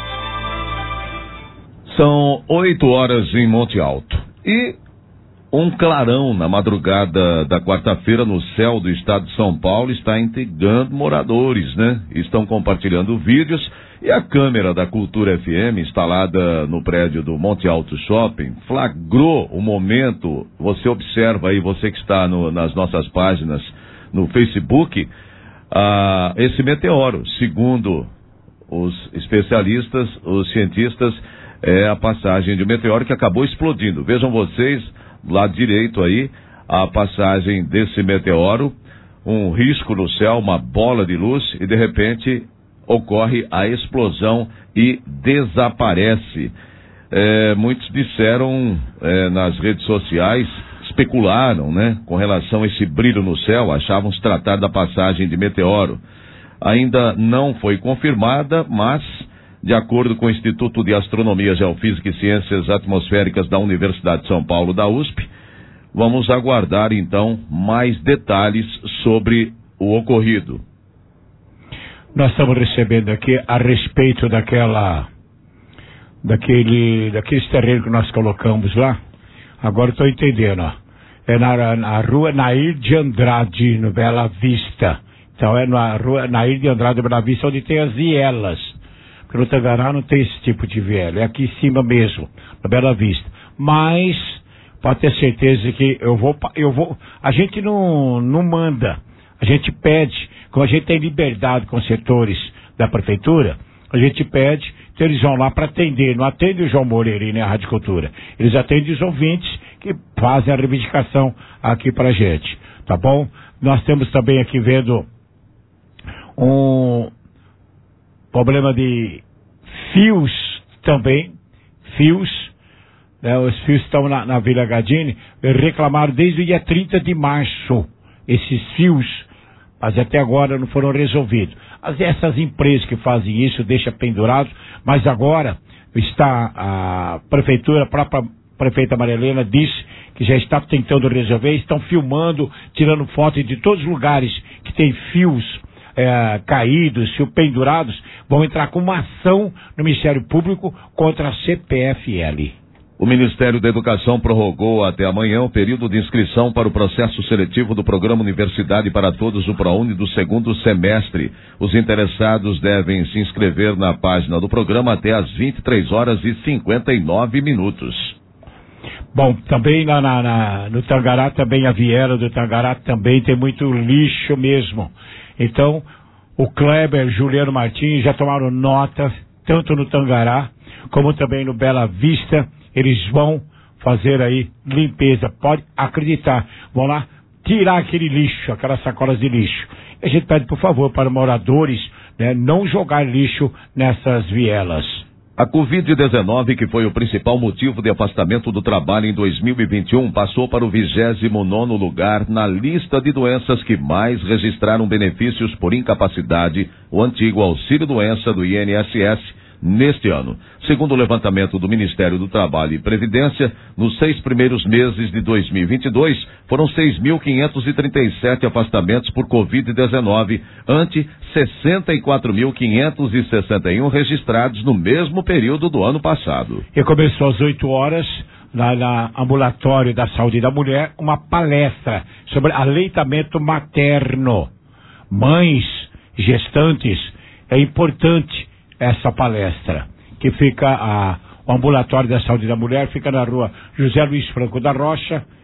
São oito horas em Monte Alto. E um clarão na madrugada da quarta-feira no céu do estado de São Paulo está intrigando moradores, né? Estão compartilhando vídeos e a câmera da Cultura F M instalada no prédio do Monte Alto Shopping flagrou o momento. Você observa aí, você que está no, nas nossas páginas no Facebook, ah, esse meteoro, segundo os especialistas, os cientistas, é a passagem de um meteoro que acabou explodindo. Vejam vocês, do lado direito aí, a passagem desse meteoro, um risco no céu, uma bola de luz, e de repente ocorre a explosão e desaparece. É, muitos disseram é, nas redes sociais, especularam, né, com relação a esse brilho no céu, achavam se tratar da passagem de meteoro. Ainda não foi confirmada, mas de acordo com o Instituto de Astronomia, Geofísica e Ciências Atmosféricas da Universidade de São Paulo, da U S P, vamos aguardar então mais detalhes sobre o ocorrido. Nós estamos recebendo aqui a respeito daquela, daquele, daquele terreno que nós colocamos lá. Agora estou entendendo, ó. É na, na rua Nair de Andrade, no Bela Vista. Então é na rua Nair de Andrade, no Bela Vista, onde tem as vielas. Porque no Tangará não tem esse tipo de viela, é aqui em cima mesmo, na Bela Vista. Mas pode ter certeza que eu vou, eu vou, a gente não, não manda, a gente pede, como a gente tem liberdade com os setores da prefeitura, a gente pede, então eles vão lá para atender, não atende o João Moreira e nem a Rádio Cultura, eles atendem os ouvintes que fazem a reivindicação aqui pra gente, tá bom? Nós temos também aqui vendo um problema de fios também, fios, né, os fios estão na, na Vila Gadini, reclamaram desde o dia trinta de março, esses fios, mas até agora não foram resolvidos. As, essas empresas que fazem isso deixam pendurados, mas agora está a prefeitura, a própria prefeita Maria Helena disse que já está tentando resolver, estão filmando, tirando fotos de todos os lugares que tem fios É, caídos, fio pendurados, vão entrar com uma ação no Ministério Público contra a C P F L. O Ministério da Educação prorrogou até amanhã o período de inscrição para o processo seletivo do Programa Universidade para Todos, o ProUni, do segundo semestre. Os interessados devem se inscrever na página do programa até às vinte e três horas e cinquenta e nove minutos. Bom, também na, na, na, no Tangará, também a viela do Tangará também tem muito lixo mesmo. Então, o Kleber, Juliano Martins já tomaram nota, tanto no Tangará, como também no Bela Vista, eles vão fazer aí limpeza, pode acreditar, vão lá tirar aquele lixo, aquelas sacolas de lixo. E a gente pede, por favor, para moradores, né, não jogar lixo nessas vielas. A covid dezenove, que foi o principal motivo de afastamento do trabalho em dois mil e vinte e um, passou para o vigésimo nono lugar na lista de doenças que mais registraram benefícios por incapacidade, o antigo auxílio-doença do I N S S, neste ano. Segundo o levantamento do Ministério do Trabalho e Previdência, nos seis primeiros meses de dois mil e vinte e dois, foram seis mil quinhentos e trinta e sete afastamentos por covid dezenove, ante sessenta e quatro mil quinhentos e sessenta e um registrados no mesmo período do ano passado. E começou às oito horas, lá na Ambulatório da Saúde da Mulher, uma palestra sobre aleitamento materno. Mães, gestantes, é importante essa palestra, que fica a, o Ambulatório da Saúde da Mulher, fica na rua José Luiz Franco da Rocha,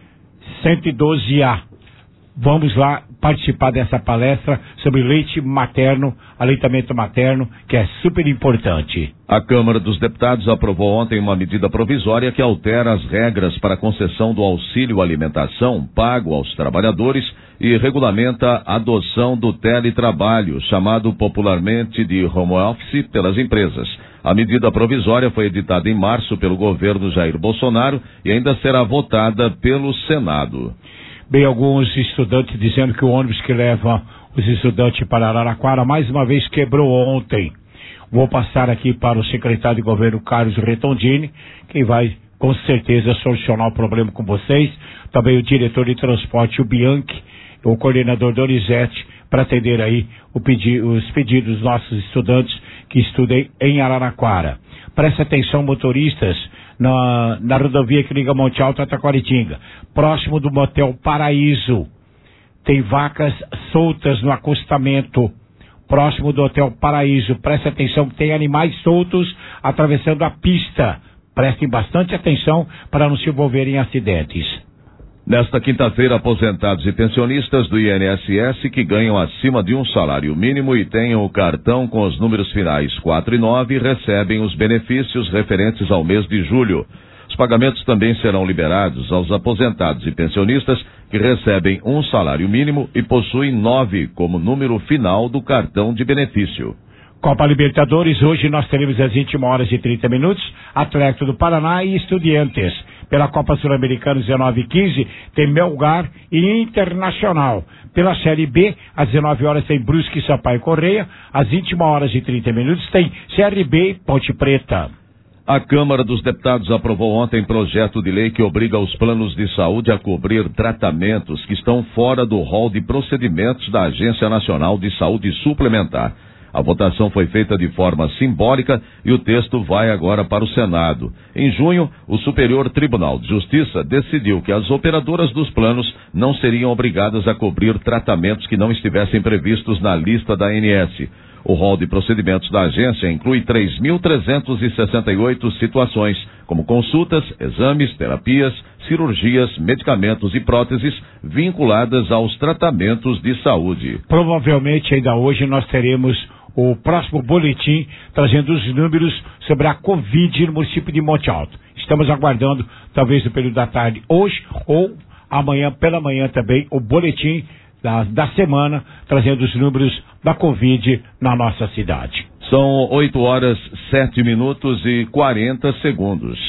cento e doze A. Vamos lá participar dessa palestra sobre leite materno, aleitamento materno, que é super importante. A Câmara dos Deputados aprovou ontem uma medida provisória que altera as regras para a concessão do auxílio alimentação pago aos trabalhadores e regulamenta a adoção do teletrabalho, chamado popularmente de home office, pelas empresas. A medida provisória foi editada em março pelo governo Jair Bolsonaro e ainda será votada pelo Senado. Bem, alguns estudantes dizendo que o ônibus que leva os estudantes para Araraquara mais uma vez quebrou ontem. Vou passar aqui para o secretário de governo Carlos Retondini, quem vai com certeza solucionar o problema com vocês. Também o diretor de transporte, o Bianchi, o coordenador Donizete, para atender aí o pedi- os pedidos dos nossos estudantes que estudam em Araraquara. Preste atenção, motoristas, na, na rodovia que liga Monte Alto a Taquaritinga, próximo do motel Paraíso. Tem vacas soltas no acostamento, próximo do Hotel Paraíso. Preste atenção que tem animais soltos atravessando a pista. Prestem bastante atenção para não se envolverem em acidentes. Nesta quinta-feira, aposentados e pensionistas do I N S S que ganham acima de um salário mínimo e tenham o cartão com os números finais quatro e nove recebem os benefícios referentes ao mês de julho. Os pagamentos também serão liberados aos aposentados e pensionistas que recebem um salário mínimo e possuem nove como número final do cartão de benefício. Copa Libertadores, hoje nós teremos às vinte e uma horas e trinta minutos, Atlético do Paraná e Estudiantes. Pela Copa Sul-Americana, dezenove e quinze, tem Melgar e Internacional. Pela Série B, às dezenove horas tem Brusque e Sampaio Correia. Às vinte e uma horas e trinta minutos tem C R B e Ponte Preta. A Câmara dos Deputados aprovou ontem projeto de lei que obriga os planos de saúde a cobrir tratamentos que estão fora do rol de procedimentos da Agência Nacional de Saúde Suplementar. A votação foi feita de forma simbólica e o texto vai agora para o Senado. Em junho, o Superior Tribunal de Justiça decidiu que as operadoras dos planos não seriam obrigadas a cobrir tratamentos que não estivessem previstos na lista da A N S. O rol de procedimentos da agência inclui três mil trezentas e sessenta e oito situações, como consultas, exames, terapias, cirurgias, medicamentos e próteses vinculadas aos tratamentos de saúde. Provavelmente ainda hoje nós teremos o próximo boletim trazendo os números sobre a Covid no município de Monte Alto. Estamos aguardando, talvez no período da tarde, hoje ou amanhã pela manhã também, o boletim da, da semana, trazendo os números da Covid na nossa cidade. São oito horas, sete minutos e quarenta segundos.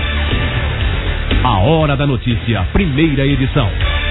A Hora da Notícia, primeira edição.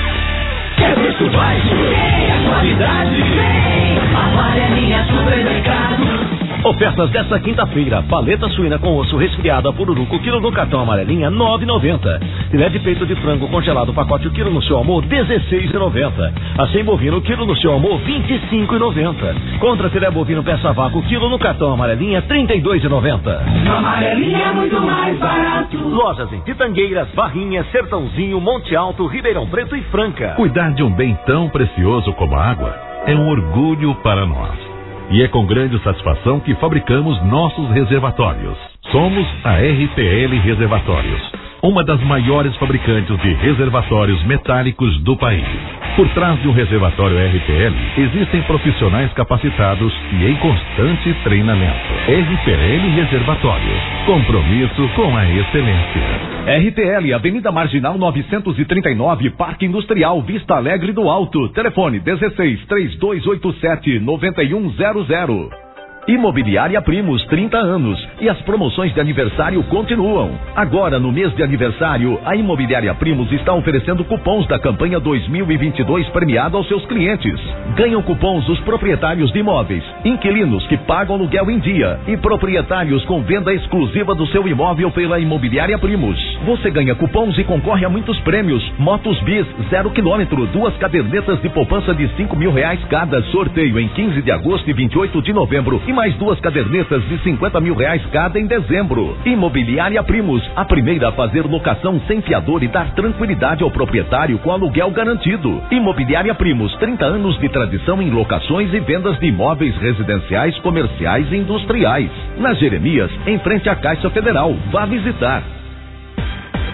Quer preço baixo? Tem a qualidade? Tem. Amarelinha Supermercado. Ofertas desta quinta-feira: paleta suína com osso resfriada Pururuco, quilo no cartão amarelinha, nove e noventa. Filé de peito de frango congelado, pacote, o quilo no seu amor, dezesseis e noventa. Acém bovino, quilo no seu amor, vinte e cinco e noventa. Contra filé bovino peça vácuo, quilo no cartão amarelinha, trinta e dois e noventa. Amarelinha é muito mais barato. Lojas em Pitangueiras, Barrinha, Sertãozinho, Monte Alto, Ribeirão Preto e Franca. Cuidar de um bem tão precioso como a água é um orgulho para nós. E é com grande satisfação que fabricamos nossos reservatórios. Somos a R P L Reservatórios, uma das maiores fabricantes de reservatórios metálicos do país. Por trás de um reservatório R P L, existem profissionais capacitados e em constante treinamento. R P L Reservatórios, compromisso com a excelência. R T L, Avenida Marginal novecentos e trinta e nove, Parque Industrial, Vista Alegre do Alto. Telefone dezesseis, três dois oito sete, nove um zero zero. Imobiliária Primos, trinta anos. E as promoções de aniversário continuam. Agora, no mês de aniversário, a Imobiliária Primos está oferecendo cupons da campanha dois mil e vinte e dois premiado aos seus clientes. Ganham cupons os proprietários de imóveis, inquilinos que pagam aluguel em dia e proprietários com venda exclusiva do seu imóvel pela Imobiliária Primos. Você ganha cupons e concorre a muitos prêmios. Motos Bis, zero quilômetro, duas cadernetas de poupança de cinco mil reais cada. Sorteio em quinze de agosto e vinte e oito de novembro. E mais duas cadernetas de cinquenta mil reais cada em dezembro. Imobiliária Primos, a primeira a fazer locação sem fiador e dar tranquilidade ao proprietário com aluguel garantido. Imobiliária Primos, trinta anos de tradição em locações e vendas de imóveis residenciais, comerciais e industriais. Na Jeremias, em frente à Caixa Federal. Vá visitar.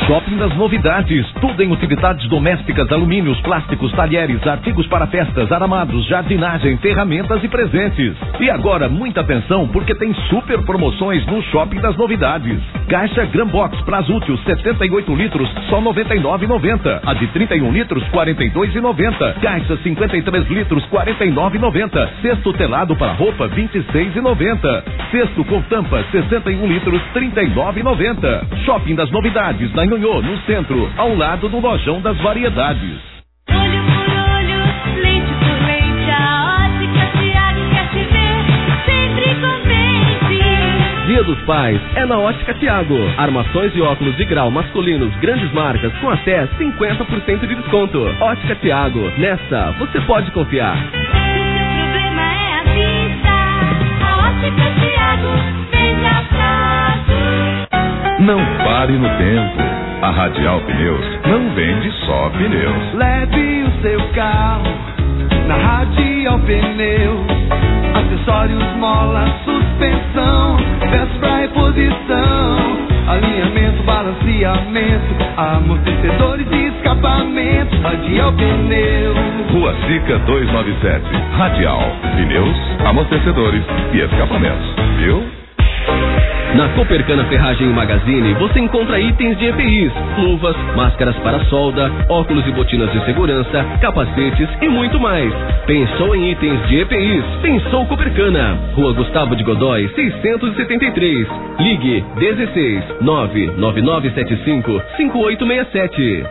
Shopping das Novidades, tudo em utilidades domésticas, alumínios, plásticos, talheres, artigos para festas, aramados, jardinagem, ferramentas e presentes. E agora, muita atenção, porque tem super promoções no Shopping das Novidades. Caixa Grambox Prazútil setenta e oito litros, só noventa e nove reais e noventa centavos. A de trinta e um litros, quarenta e dois reais e noventa centavos. Caixa cinquenta e três litros, quarenta e nove reais e noventa centavos. Cesto telado para roupa, vinte e seis reais e noventa centavos. Cesto com tampa, sessenta e um litros, trinta e nove reais e noventa centavos. Shopping das Novidades, na Nhonhô, no centro, ao lado do Lojão das Variedades. Olho por olho, leite por leite, a ótica Thiago quer te ver, sempre contente. Dia dos Pais é na Ótica Thiago. Armações e óculos de grau masculinos, grandes marcas com até cinquenta por cento de desconto. Ótica Thiago, nessa você pode confiar. O problema é a vista, a ótica Thiago vem já prazo. Não pare no tempo. A Radial Pneus não vende só pneus. Leve o seu carro na Radial Pneus. Acessórios, mola, suspensão, peças pra reposição, alinhamento, balanceamento, amortecedores e escapamento. Radial Pneus. Rua Sica duzentos e noventa e sete. Radial Pneus, amortecedores e escapamentos. Viu? Na Copercana Ferragem e Magazine você encontra itens de E P Is, luvas, máscaras para solda, óculos e botinas de segurança, capacetes e muito mais. Pensou em itens de E P Is? Pensou Copercana. Rua Gustavo de Godói, seiscentos e setenta e três. Ligue dezesseis, nove nove nove sete cinco, cinco oito seis sete.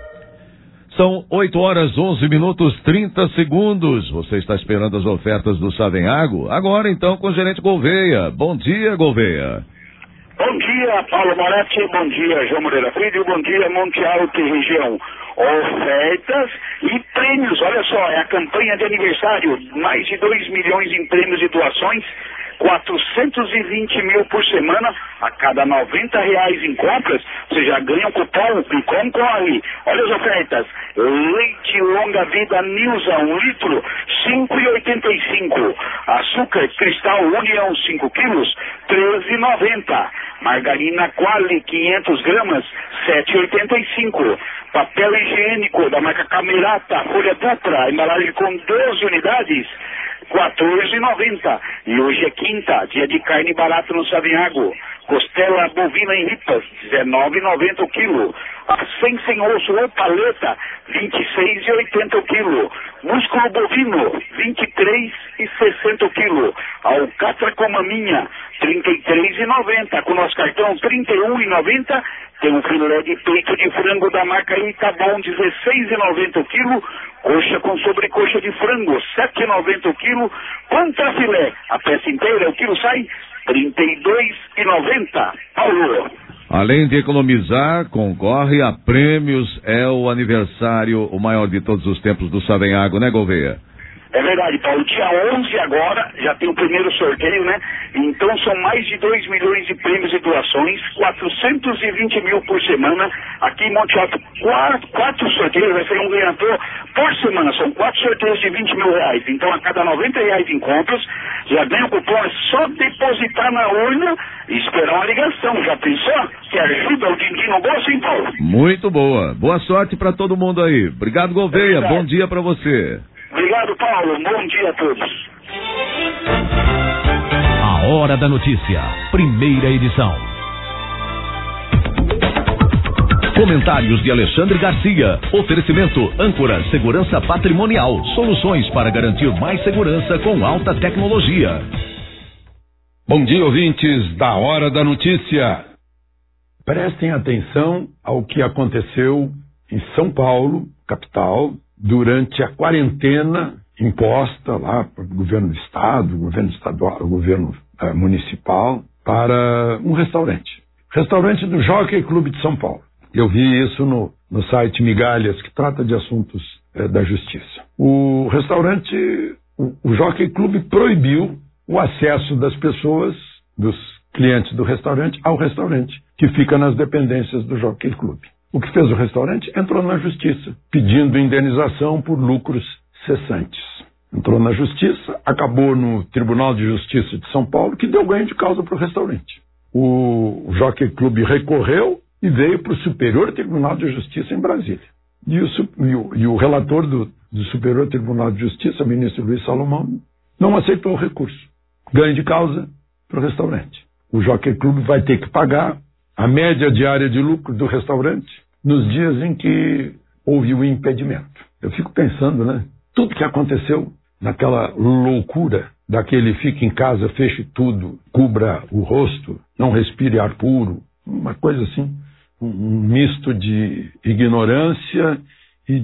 São oito horas, onze minutos, trinta segundos. Você está esperando as ofertas do Savenhago? Agora então com o gerente Gouveia. Bom dia, Gouveia. Bom dia, Paulo Moretti. Bom dia, João Moreira Filho. Bom dia, Monte Alto e região. Ofertas e prêmios. Olha só, é a campanha de aniversário. Mais de dois milhões em prêmios e doações. quatrocentos e vinte mil por semana. A cada noventa reais em compras, você já ganha um cupom e concorre. Olha as ofertas. Leite longa vida Nilza, um litro, cinco reais e oitenta e cinco centavos. Açúcar Cristal União, cinco quilos, treze reais e noventa centavos. Margarina Quali, quinhentas gramas, sete reais e oitenta e cinco centavos. Papel higiênico da marca Camerata, folha dupla, embalagem com doze unidades, quatorze reais e noventa centavos. E hoje é quinta, dia de carne barata no Savenhago. Costela bovina em ripas, dezenove reais e noventa centavos o quilo. A cem sem osso ou paleta, vinte e seis reais e oitenta centavos o quilo. Músculo bovino, vinte e três reais e sessenta centavos o quilo. Alcatra com maminha, trinta e três reais e noventa centavos. Com o nosso cartão, trinta e um reais e noventa centavos. Tem um filé de peito de frango da marca Itabom, dezesseis reais e noventa centavos o quilo. Coxa com sobrecoxa de frango, sete reais e noventa centavos o quilo. Contra filé, a peça inteira, o quilo sai trinta e dois reais e noventa centavos. Paulo. Além de economizar, concorre a prêmios. É o aniversário, o maior de todos os tempos do Savenhago, né, Gouveia? É verdade, Paulo. Dia onze agora, já tem o primeiro sorteio, né? Então são mais de dois milhões de prêmios e doações, quatrocentos e vinte mil por semana. Aqui em Monte Alto, quatro, quatro sorteios, vai ser um ganhador por semana. São quatro sorteios de vinte mil reais. Então a cada noventa reais em compras, já ganha o cupom. É só depositar na urna e esperar uma ligação. Já pensou? Que ajuda o din-din no bolso, hein, Paulo? Muito boa. Boa sorte para todo mundo aí. Obrigado, Gouveia. É Bom dia para você. Obrigado, Paulo. Bom dia a todos. A Hora da Notícia, primeira edição. Comentários de Alexandre Garcia. Oferecimento Âncora Segurança Patrimonial. Soluções para garantir mais segurança com alta tecnologia. Bom dia, ouvintes da Hora da Notícia. Prestem atenção ao que aconteceu em São Paulo, capital, durante a quarentena imposta lá pelo governo do estado, governo estadual, governo eh, municipal, para um restaurante. Restaurante do Jockey Clube de São Paulo. Eu vi isso no, no site Migalhas, que trata de assuntos eh, da justiça. O restaurante, o, o Jockey Clube proibiu o acesso das pessoas, dos clientes do restaurante, ao restaurante, que fica nas dependências do Jockey Clube. O que fez o restaurante? Entrou na justiça, pedindo indenização por lucros cessantes. Entrou na justiça, acabou no Tribunal de Justiça de São Paulo, que deu ganho de causa para o restaurante. O Jockey Clube recorreu e veio para o Superior Tribunal de Justiça em Brasília. E o, e o, e o relator do, do Superior Tribunal de Justiça, o ministro Luiz Salomão, não aceitou o recurso. Ganho de causa para o restaurante. O Jockey Club vai ter que pagar a média diária de lucro do restaurante nos dias em que houve o impedimento. Eu fico pensando, né? Tudo que aconteceu naquela loucura daquele fique em casa, feche tudo, cubra o rosto, não respire ar puro, uma coisa assim, um, um misto de ignorância e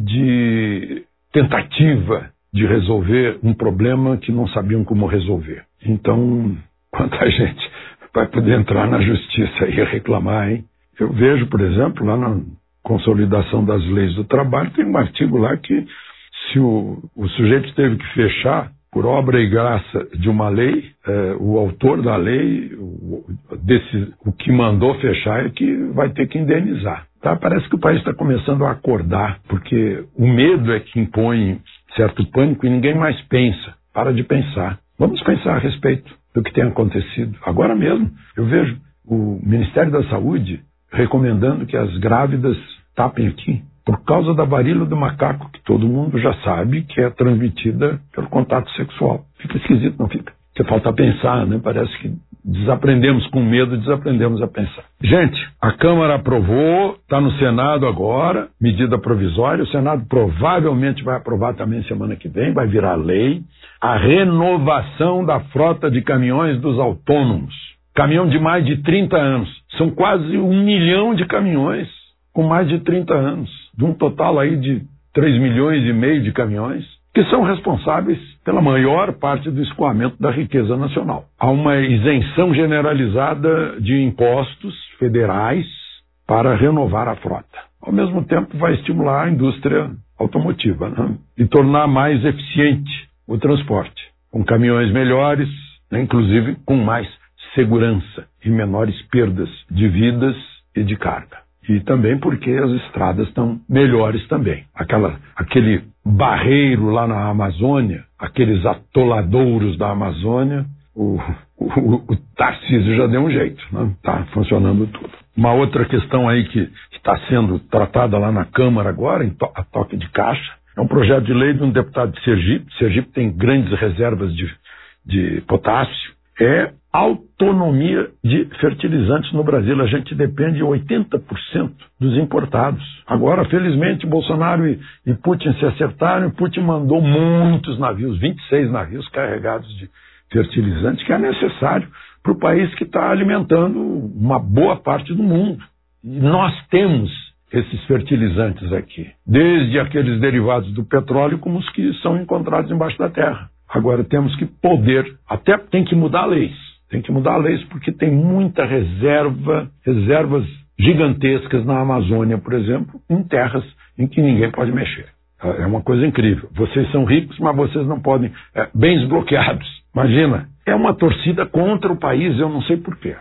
de tentativa de resolver um problema que não sabiam como resolver. Então, quanta gente vai poder entrar na justiça e reclamar, hein? Eu vejo, por exemplo, lá na Consolidação das Leis do Trabalho, tem um artigo lá que se o, o sujeito teve que fechar por obra e graça de uma lei, é, o autor da lei, o, desse, o que mandou fechar é que vai ter que indenizar. Tá? Parece que o país está começando a acordar, porque o medo é que impõe certo pânico e ninguém mais pensa. Para de pensar. Vamos pensar a respeito do que tem acontecido. Agora mesmo, eu vejo o Ministério da Saúde recomendando que as grávidas tapem aqui, por causa da varíola do macaco, que todo mundo já sabe que é transmitida pelo contato sexual. Fica esquisito, não fica? Você falta pensar, né? Parece que desaprendemos com medo, desaprendemos a pensar. Gente, a Câmara aprovou, está no Senado agora, medida provisória, o Senado provavelmente vai aprovar também semana que vem, vai virar lei, a renovação da frota de caminhões dos autônomos. Caminhão de mais de trinta anos. São quase um milhão de caminhões com mais de trinta anos, de um total aí de três milhões e meio de caminhões, que são responsáveis pela maior parte do escoamento da riqueza nacional. Há uma isenção generalizada de impostos federais para renovar a frota. Ao mesmo tempo, vai estimular a indústria automotiva, né? E tornar mais eficiente o transporte, com caminhões melhores, né? Inclusive com mais segurança e menores perdas de vidas e de carga. E também porque as estradas estão melhores também. Aquela, aquele barreiro lá na Amazônia, aqueles atoladouros da Amazônia, o, o, o Tarcísio já deu um jeito, né? Está funcionando tudo. Uma outra questão aí que está sendo tratada lá na Câmara agora, em to, a toque de caixa, é um projeto de lei de um deputado de Sergipe. Sergipe tem grandes reservas de, de potássio. É autonomia de fertilizantes no Brasil. A gente depende de oitenta por cento dos importados. Agora, felizmente, Bolsonaro e, e Putin se acertaram e Putin mandou muitos navios, vinte e seis navios carregados de fertilizantes, que é necessário para o país que está alimentando uma boa parte do mundo. E nós temos esses fertilizantes aqui, desde aqueles derivados do petróleo como os que são encontrados embaixo da terra. Agora temos que poder, até tem que mudar leis, tem que mudar leis porque tem muita reserva, reservas gigantescas na Amazônia, por exemplo, em terras em que ninguém pode mexer. É uma coisa incrível. Vocês são ricos, mas vocês não podem, é, bens bloqueados. Imagina, é uma torcida contra o país, eu não sei porquê.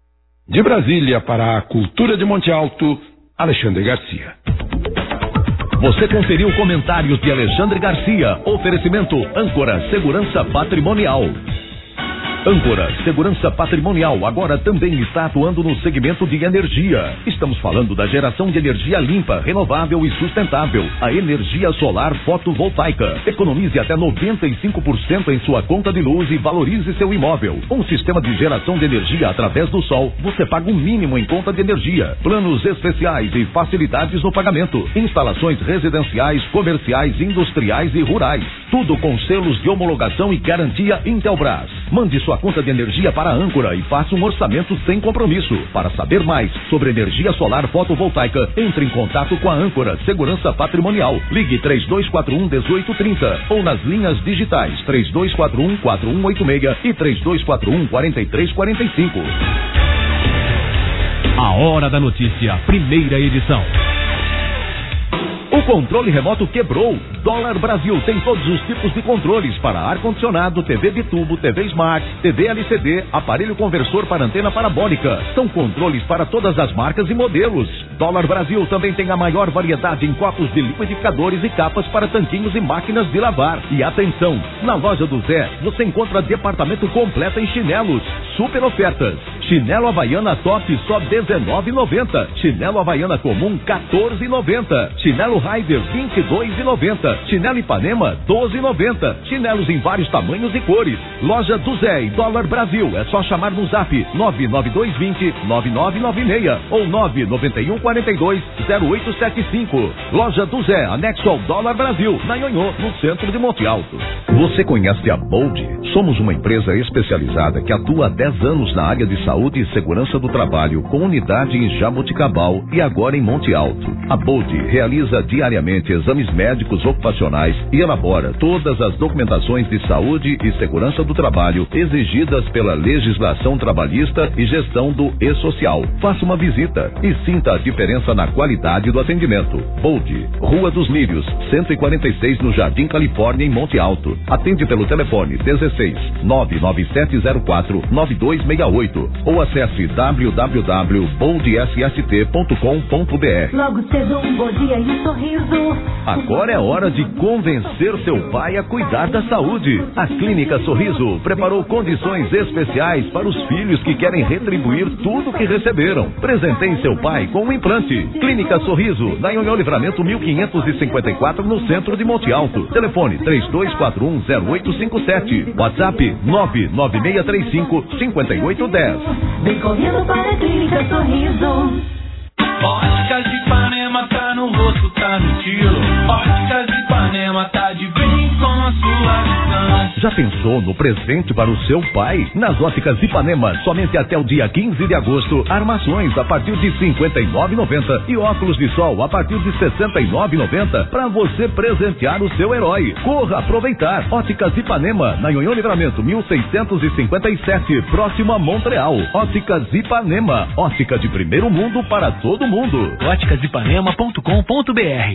De Brasília para a Cultura de Monte Alto, Alexandre Garcia. Você conferiu comentários de Alexandre Garcia. Oferecimento Âncora Segurança Patrimonial. Âncora Segurança Patrimonial agora também está atuando no segmento de energia. Estamos falando da geração de energia limpa, renovável e sustentável. A energia solar fotovoltaica. Economize até noventa e cinco por cento em sua conta de luz e valorize seu imóvel. Com um sistema de geração de energia através do sol, você paga o mínimo em conta de energia. Planos especiais e facilidades no pagamento. Instalações residenciais, comerciais, industriais e rurais. Tudo com selos de homologação e garantia Intelbras. Mande sua conta de energia para a Âncora e faça um orçamento sem compromisso. Para saber mais sobre energia solar fotovoltaica, entre em contato com a Âncora Segurança Patrimonial. Ligue três dois quatro um, um oito três zero ou nas linhas digitais três dois quatro um, quatro um oito seis e três dois quatro um, quatro três quatro cinco. A Hora da Notícia, primeira edição. O controle remoto quebrou. Dólar Brasil tem todos os tipos de controles para ar-condicionado, T V de tubo, T V Smart, T V L C D, aparelho conversor para antena parabólica. São controles para todas as marcas e modelos. Dólar Brasil também tem a maior variedade em copos de liquidificadores e capas para tanquinhos e máquinas de lavar. E atenção, na loja do Zé você encontra departamento completo em chinelos. Super ofertas. Chinelo Havaiana Top só dezenove e noventa. Chinelo Havaiana Comum quatorze e noventa. Chinelo Rider vinte e dois e noventa. Chinelo Ipanema doze e noventa. Chinelos em vários tamanhos e cores. Loja do Zé e Dólar Brasil. É só chamar no zap nove nove dois dois zero nove nove nove seis ou nove nove um quatro dois zero oito sete cinco. Loja do Zé, anexo ao Dólar Brasil, na Nhonhô, no centro de Monte Alto. Você conhece a Bold? Somos uma empresa especializada que atua há dez anos na área de saúde e segurança do trabalho, com unidade em Jaboticabal e agora em Monte Alto. A Bold realiza diariamente exames médicos ocupacionais e elabora todas as documentações de saúde e segurança do trabalho exigidas pela legislação trabalhista e gestão do E-Social. Faça uma visita e sinta a diferença na qualidade do atendimento. Bold, Rua dos Lírios, cento e quarenta e seis, no Jardim Califórnia, em Monte Alto. Atende pelo telefone dezesseis, nove nove sete zero quatro, nove dois seis oito ou acesse w w w ponto bold s s t ponto com ponto b r. Logo cedo um bom dia e um sorriso. Agora é hora de convencer seu pai a cuidar da saúde. A Clínica Sorriso preparou condições especiais para os filhos que querem retribuir tudo que receberam. Presenteie seu pai com um implante. Clínica Sorriso, na Nhonhô Livramento mil quinhentos e cinquenta e quatro, no centro de Monte Alto. Telefone três dois quatro um zero oito cinco sete. WhatsApp nove nove seis três cinco cinco oito um zero. Vem correndo para a Clínica Sorriso. Óticas de Ipanema tá no rosto, tá no estilo. Óticas de Ipanema tá de bem com a sua distância. Já pensou no presente para o seu pai? Nas Óticas Ipanema, somente até o dia quinze de agosto, armações a partir de cinquenta e nove reais e noventa centavos e óculos de sol a partir de sessenta e nove reais e noventa centavos para você presentear o seu herói. Corra aproveitar. Óticas Ipanema, na Nhonhô Livramento mil seiscentos e cinquenta e sete, próximo a Montreal. Óticas Ipanema, ótica de primeiro mundo para todo mundo. óticas ipanema ponto com ponto b r.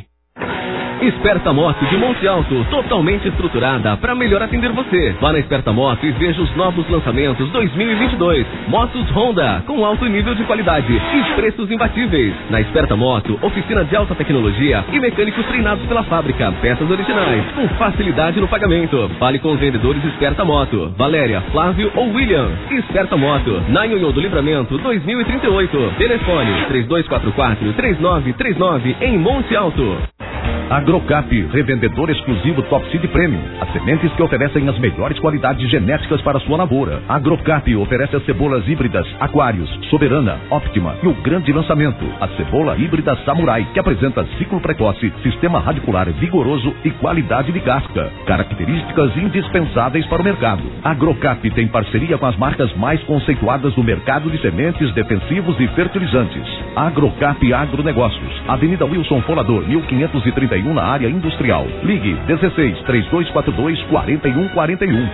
Esperta Moto de Monte Alto, totalmente estruturada para melhor atender você. Vá na Esperta Moto e veja os novos lançamentos dois mil e vinte e dois. Motos Honda, com alto nível de qualidade e preços imbatíveis. Na Esperta Moto, oficina de alta tecnologia e mecânicos treinados pela fábrica, peças originais, com facilidade no pagamento. Fale com os vendedores Esperta Moto, Valéria, Flávio ou William. Esperta Moto, na Nhonhô do Livramento dois mil e trinta e oito. Telefone três dois quatro quatro, três nove três nove, em Monte Alto. Agrocap, revendedor exclusivo Top Seed Premium. As sementes que oferecem as melhores qualidades genéticas para sua lavoura. Agrocap oferece as cebolas híbridas Aquários, Soberana, Optima e o grande lançamento, a cebola híbrida Samurai, que apresenta ciclo precoce, sistema radicular vigoroso e qualidade de casca. Características indispensáveis para o mercado. Agrocap tem parceria com as marcas mais conceituadas do mercado de sementes, defensivos e fertilizantes. Agrocap Agronegócios, Avenida Wilson Folador, mil quinhentos e trinta e um, na área industrial. Ligue dezesseis, três dois quatro dois, quatro um quatro um.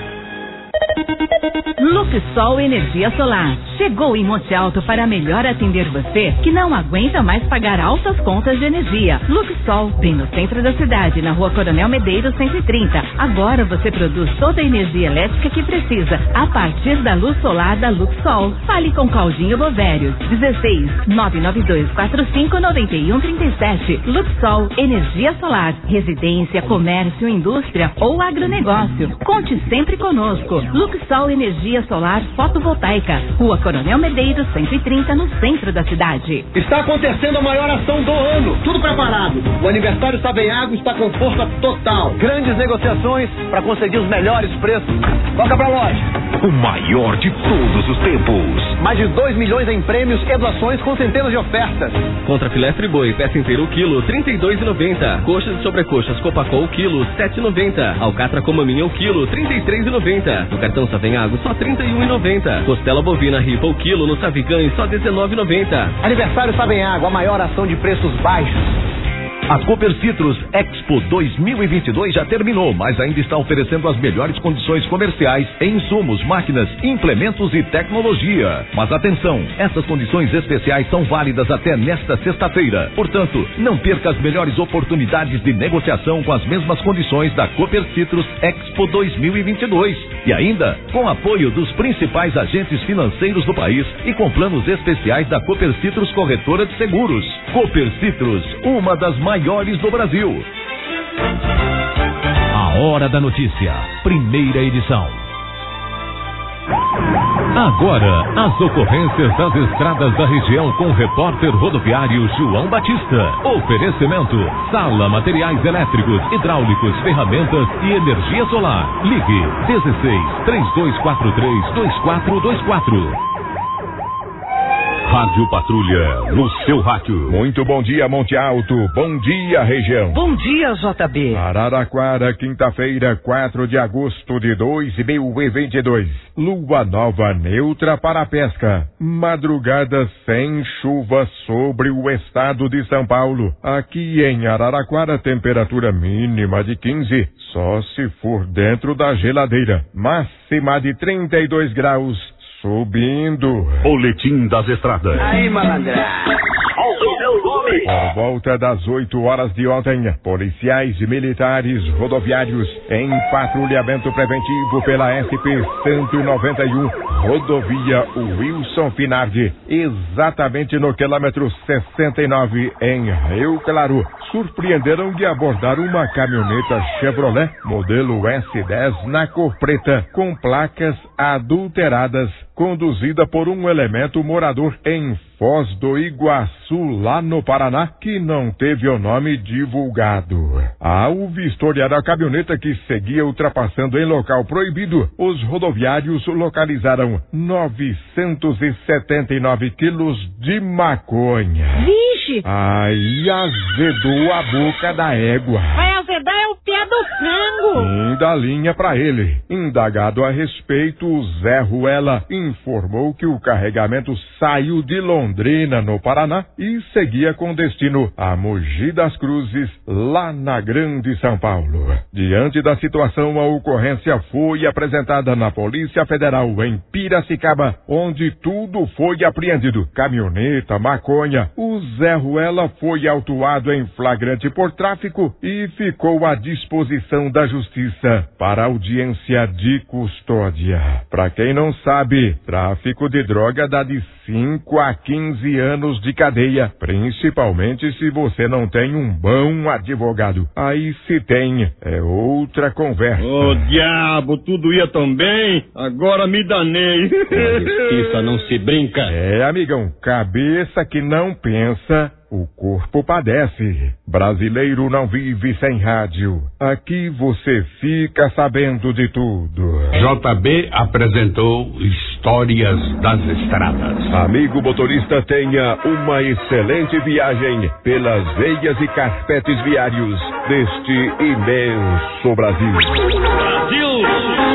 Luxol Energia Solar chegou em Monte Alto para melhor atender você que não aguenta mais pagar altas contas de energia. Luxol, bem no centro da cidade, na Rua Coronel Medeiros cento e trinta. Agora você produz toda a energia elétrica que precisa a partir da luz solar da Luxol. Fale com Claudinho Bovérios, dezesseis, nove nove dois quatro cinco nove um três sete. Luxol Energia Solar, residência, comércio, indústria ou agronegócio. Conte sempre conosco. Luxol Energia Solar Fotovoltaica, Rua Coronel Medeiros cento e trinta, no centro da cidade. Está acontecendo a maior ação do ano. Tudo preparado. O aniversário Savenhago está com força total. Grandes negociações para conseguir os melhores preços. Toca pra loja. O maior de todos os tempos. Mais de dois milhões em prêmios e doações com centenas de ofertas. Contra filé friboi, peça inteira o quilo, trinta e dois reais e noventa centavos. Coxas de sobrecoxas Copacol, quilo, sete reais e noventa centavos. Alcatra com maminha, o quilo, trinta e três reais e noventa centavos. No cartão Savenhago, só trinta e um reais e noventa centavos. Costela bovina ripa, o quilo, no Savigãe, só dezenove reais e noventa centavos. Aniversário Savenhago, a maior ação de preços baixos. A Cooper Citrus Expo dois mil e vinte e dois já terminou, mas ainda está oferecendo as melhores condições comerciais em insumos, máquinas, implementos e tecnologia. Mas atenção, essas condições especiais são válidas até nesta sexta-feira. Portanto, não perca as melhores oportunidades de negociação com as mesmas condições da Cooper Citrus Expo dois mil e vinte e dois. E ainda, com apoio dos principais agentes financeiros do país e com planos especiais da Cooper Citrus Corretora de Seguros. Cooper Citrus, uma das maiores do Brasil. A Hora da Notícia, primeira edição. Agora, as ocorrências das estradas da região com o repórter rodoviário João Batista. Oferecimento: Sala Materiais Elétricos, Hidráulicos, Ferramentas e Energia Solar. Ligue dezesseis, três dois quatro três, dois quatro dois quatro. Rádio Patrulha, no seu rádio. Muito bom dia, Monte Alto. Bom dia, região. Bom dia, J B. Araraquara, quinta-feira, quatro de agosto de dois mil e vinte e dois. Lua nova neutra para a pesca. Madrugada sem chuva sobre o estado de São Paulo. Aqui em Araraquara, temperatura mínima de quinze, só se for dentro da geladeira. Máxima de trinta e dois graus. Subindo. Boletim das estradas. Aí, malandra. Por volta das oito horas de ontem, policiais e militares rodoviários em patrulhamento preventivo pela S P cento e noventa e um, rodovia Wilson Finardi, exatamente no quilômetro sessenta e nove, em Rio Claro, surpreenderam de abordar uma caminhoneta Chevrolet modelo S dez na cor preta, com placas adulteradas, conduzida por um elemento morador em Foz do Iguaçu, lá no Paraná, que não teve o nome divulgado. Ao vistoriar a caminhoneta que seguia ultrapassando em local proibido, os rodoviários localizaram novecentos e setenta e nove quilos de maconha. Vixe! Aí azedou a boca da égua. Vai azedar é o pé do frango. Fim da linha pra ele. Indagado a respeito, o Zé Ruela informou que o carregamento saiu de Londrina, no Paraná, e seguia com destino a Mogi das Cruzes, lá na Grande São Paulo. Diante da situação, a ocorrência foi apresentada na Polícia Federal em Piracicaba, onde tudo foi apreendido. Caminhoneta, maconha. O Zé Ruela foi autuado em flagrante por tráfico e ficou à disposição da Justiça para audiência de custódia. Para quem não sabe, tráfico de droga dá de cinco a quinze anos de cadeia, principalmente se você não tem um bom advogado. Aí se tem, é outra conversa. Ô oh, diabo, tudo ia tão bem, agora me danei. A justiça não se brinca. É, amigão, cabeça que não pensa, o corpo padece. Brasileiro não vive sem rádio. Aqui você fica sabendo de tudo. J B apresentou Histórias das Estradas. Amigo motorista, tenha uma excelente viagem pelas veias e carpetes viários deste imenso Brasil. Brasil!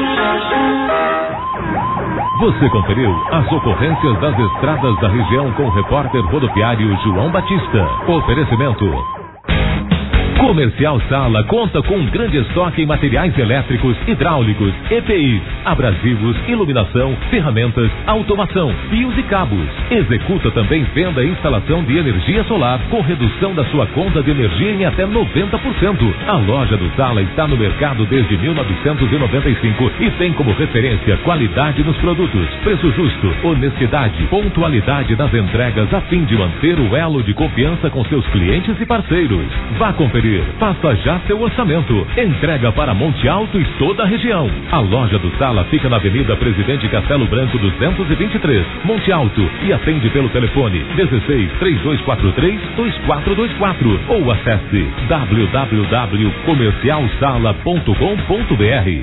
Você conferiu as ocorrências das estradas da região com o repórter rodoviário João Batista. Oferecimento: Comercial Sala conta com um grande estoque em materiais elétricos, hidráulicos, E P Is, abrasivos, iluminação, ferramentas, automação, fios e cabos. Executa também venda e instalação de energia solar com redução da sua conta de energia em até noventa por cento. A loja do Sala está no mercado desde mil novecentos e noventa e cinco e tem como referência qualidade nos produtos, preço justo, honestidade, pontualidade nas entregas a fim de manter o elo de confiança com seus clientes e parceiros. Vá conferir. Faça já seu orçamento. Entrega para Monte Alto e toda a região. A loja do Sala fica na Avenida Presidente Castelo Branco duzentos e vinte e três, Monte Alto, e atende pelo telefone dezesseis, três dois quatro três, dois quatro dois quatro ou acesse w w w ponto comercial sala ponto com ponto b r.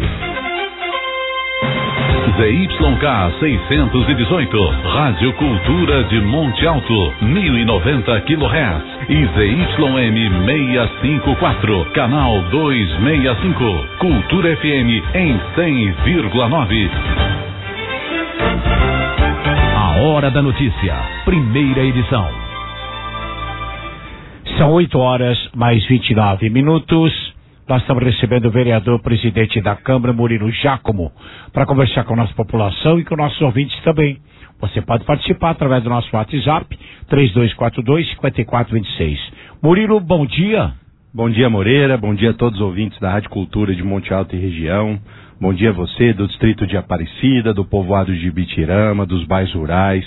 Z Y K seiscentos e dezoito, Rádio Cultura de Monte Alto, mil e noventa quilohertz, e Z Y M seiscentos e cinquenta e quatro, canal duzentos e sessenta e cinco, Cultura F M em cem vírgula nove. A Hora da Notícia, primeira edição. São oito horas mais vinte e nove minutos. Nós estamos recebendo o vereador presidente da Câmara, Murilo Giacomo, para conversar com a nossa população e com nossos ouvintes também. Você pode participar através do nosso WhatsApp, três dois quatro dois, cinco quatro dois seis. Murilo, bom dia. Bom dia, Moreira. Bom dia a todos os ouvintes da Rádio Cultura de Monte Alto e região. Bom dia a você do distrito de Aparecida, do povoado de Ibitirama, dos bairros rurais,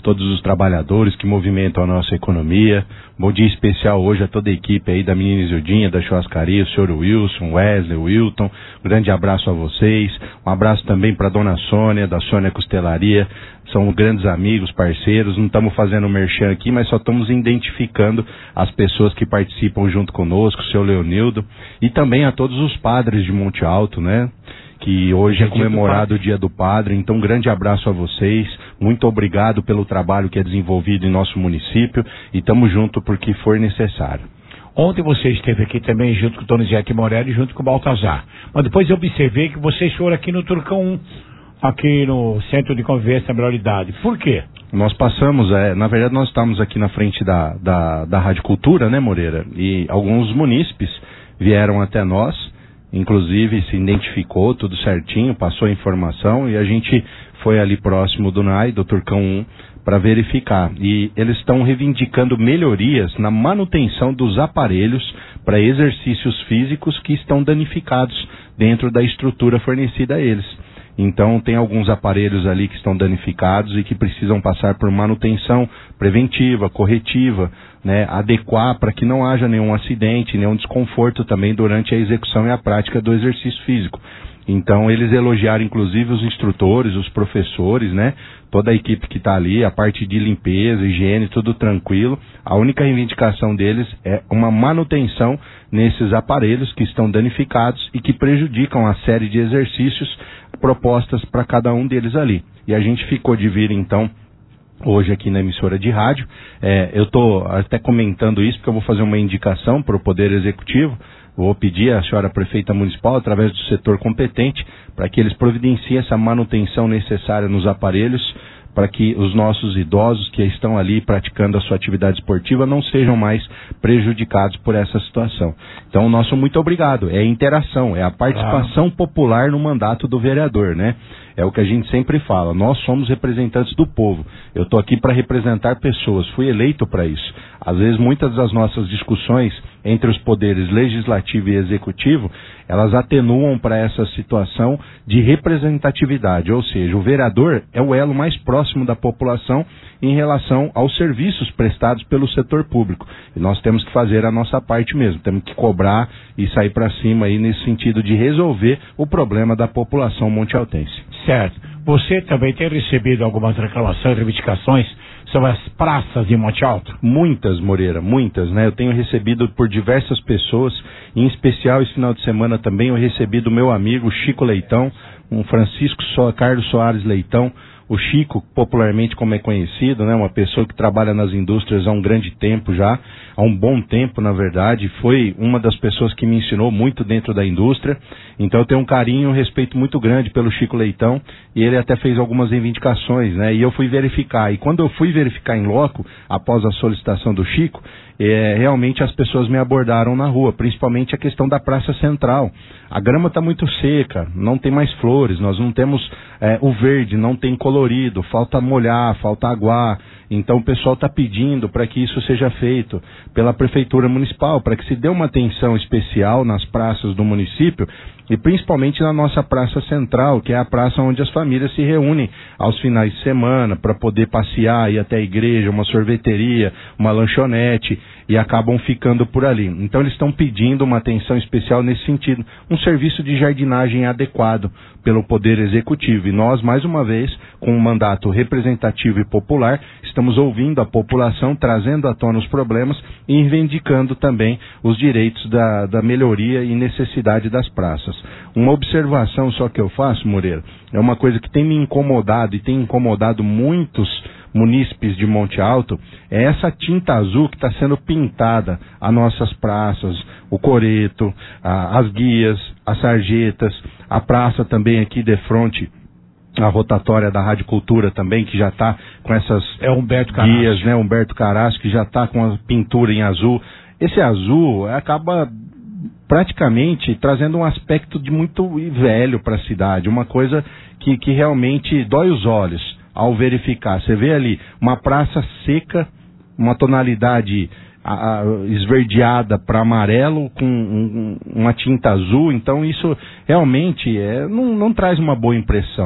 todos os trabalhadores que movimentam a nossa economia. Bom dia especial hoje a toda a equipe aí da menina Isildinha, da churrascaria, o senhor Wilson, Wesley, Wilton. Grande abraço a vocês. Um abraço também para dona Sônia, da Sônia Costelaria. São grandes amigos, parceiros. Não estamos fazendo merchan aqui, mas só estamos identificando as pessoas que participam junto conosco, o seu Leonildo. E também a todos os padres de Monte Alto, né? Que hoje é comemorado o Dia do Padre. Então, um grande abraço a vocês. Muito obrigado pelo trabalho que é desenvolvido em nosso município. E estamos juntos porque for necessário. Ontem você esteve aqui também junto com o Donizete Morelli e junto com o Baltazar. Mas depois eu observei que vocês foram aqui no Turcão um, aqui no Centro de Convivência da Melhor Idade. Por quê? Nós passamos, é, na verdade nós estávamos aqui na frente da, da, da Rádio Cultura, né, Moreira? E alguns munícipes vieram até nós, inclusive se identificou tudo certinho, passou a informação e a gente foi ali próximo do N A I, do Turcão um, para verificar. E eles estão reivindicando melhorias na manutenção dos aparelhos para exercícios físicos que estão danificados dentro da estrutura fornecida a eles. Então tem alguns aparelhos ali que estão danificados e que precisam passar por manutenção preventiva, corretiva, né, adequar para que não haja nenhum acidente, nenhum desconforto também durante a execução e a prática do exercício físico. Então eles elogiaram inclusive os instrutores, os professores, né, toda a equipe que está ali, a parte de limpeza, higiene, tudo tranquilo. A única reivindicação deles é uma manutenção nesses aparelhos que estão danificados e que prejudicam a série de exercícios propostas para cada um deles ali. E a gente ficou de vir então hoje aqui na emissora de rádio. É, eu estou até comentando isso porque eu vou fazer uma indicação para o Poder Executivo. Vou pedir à senhora prefeita municipal, através do setor competente, para que eles providenciem essa manutenção necessária nos aparelhos, para que os nossos idosos que estão ali praticando a sua atividade esportiva não sejam mais prejudicados por essa situação. Então, o nosso muito obrigado. É a interação, é a participação popular no mandato do vereador, né? É o que a gente sempre fala, nós somos representantes do povo. Eu estou aqui para representar pessoas, fui eleito para isso. Às vezes, muitas das nossas discussões entre os poderes legislativo e executivo, elas atenuam para essa situação de representatividade, ou seja, o vereador é o elo mais próximo da população em relação aos serviços prestados pelo setor público. E nós temos que fazer a nossa parte mesmo, temos que cobrar e sair para cima aí nesse sentido de resolver o problema da população montealtense. Certo. Você também tem recebido algumas reclamações, reivindicações sobre as praças de Monte Alto? Muitas, Moreira, muitas, né? Eu tenho recebido por diversas pessoas, em especial esse final de semana também eu recebi do meu amigo Chico Leitão, um Francisco so, Carlos Soares Leitão, o Chico, popularmente como é conhecido, né, uma pessoa que trabalha nas indústrias há um grande tempo já, há um bom tempo na verdade, foi uma das pessoas que me ensinou muito dentro da indústria, então eu tenho um carinho e um respeito muito grande pelo Chico Leitão, e ele até fez algumas reivindicações, né, e eu fui verificar, e quando eu fui verificar em loco, após a solicitação do Chico, é, realmente as pessoas me abordaram na rua, principalmente a questão da Praça Central. A grama está muito seca, não tem mais flores, nós não temos é, o verde, não tem colorido, falta molhar, falta aguar. Então o pessoal está pedindo para que isso seja feito pela Prefeitura Municipal, para que se dê uma atenção especial nas praças do município e principalmente na nossa Praça Central, que é a praça onde as famílias se reúnem aos finais de semana para poder passear, ir até a igreja, uma sorveteria, uma lanchonete e acabam ficando por ali. Então eles estão pedindo uma atenção especial nesse sentido, um serviço de jardinagem adequado pelo Poder Executivo. E nós, mais uma vez, com um mandato representativo e popular, estamos ouvindo a população, trazendo à tona os problemas e reivindicando também os direitos da, da melhoria e necessidade das praças. Uma observação só que eu faço, Moreira, é uma coisa que tem me incomodado e tem incomodado muitos munícipes de Monte Alto, é essa tinta azul que está sendo pintada as nossas praças, o coreto, a, as guias, as sarjetas, a praça também aqui de frente, a rotatória da Rádio Cultura também, que já está com essas é Humberto guias, né, Humberto Carasso, que já está com a pintura em azul. Esse azul acaba praticamente trazendo um aspecto de muito velho para a cidade, uma coisa que, que realmente dói os olhos ao verificar. Você vê ali uma praça seca, uma tonalidade a, a, esverdeada para amarelo com um, um, uma tinta azul, então isso realmente é, não, não traz uma boa impressão.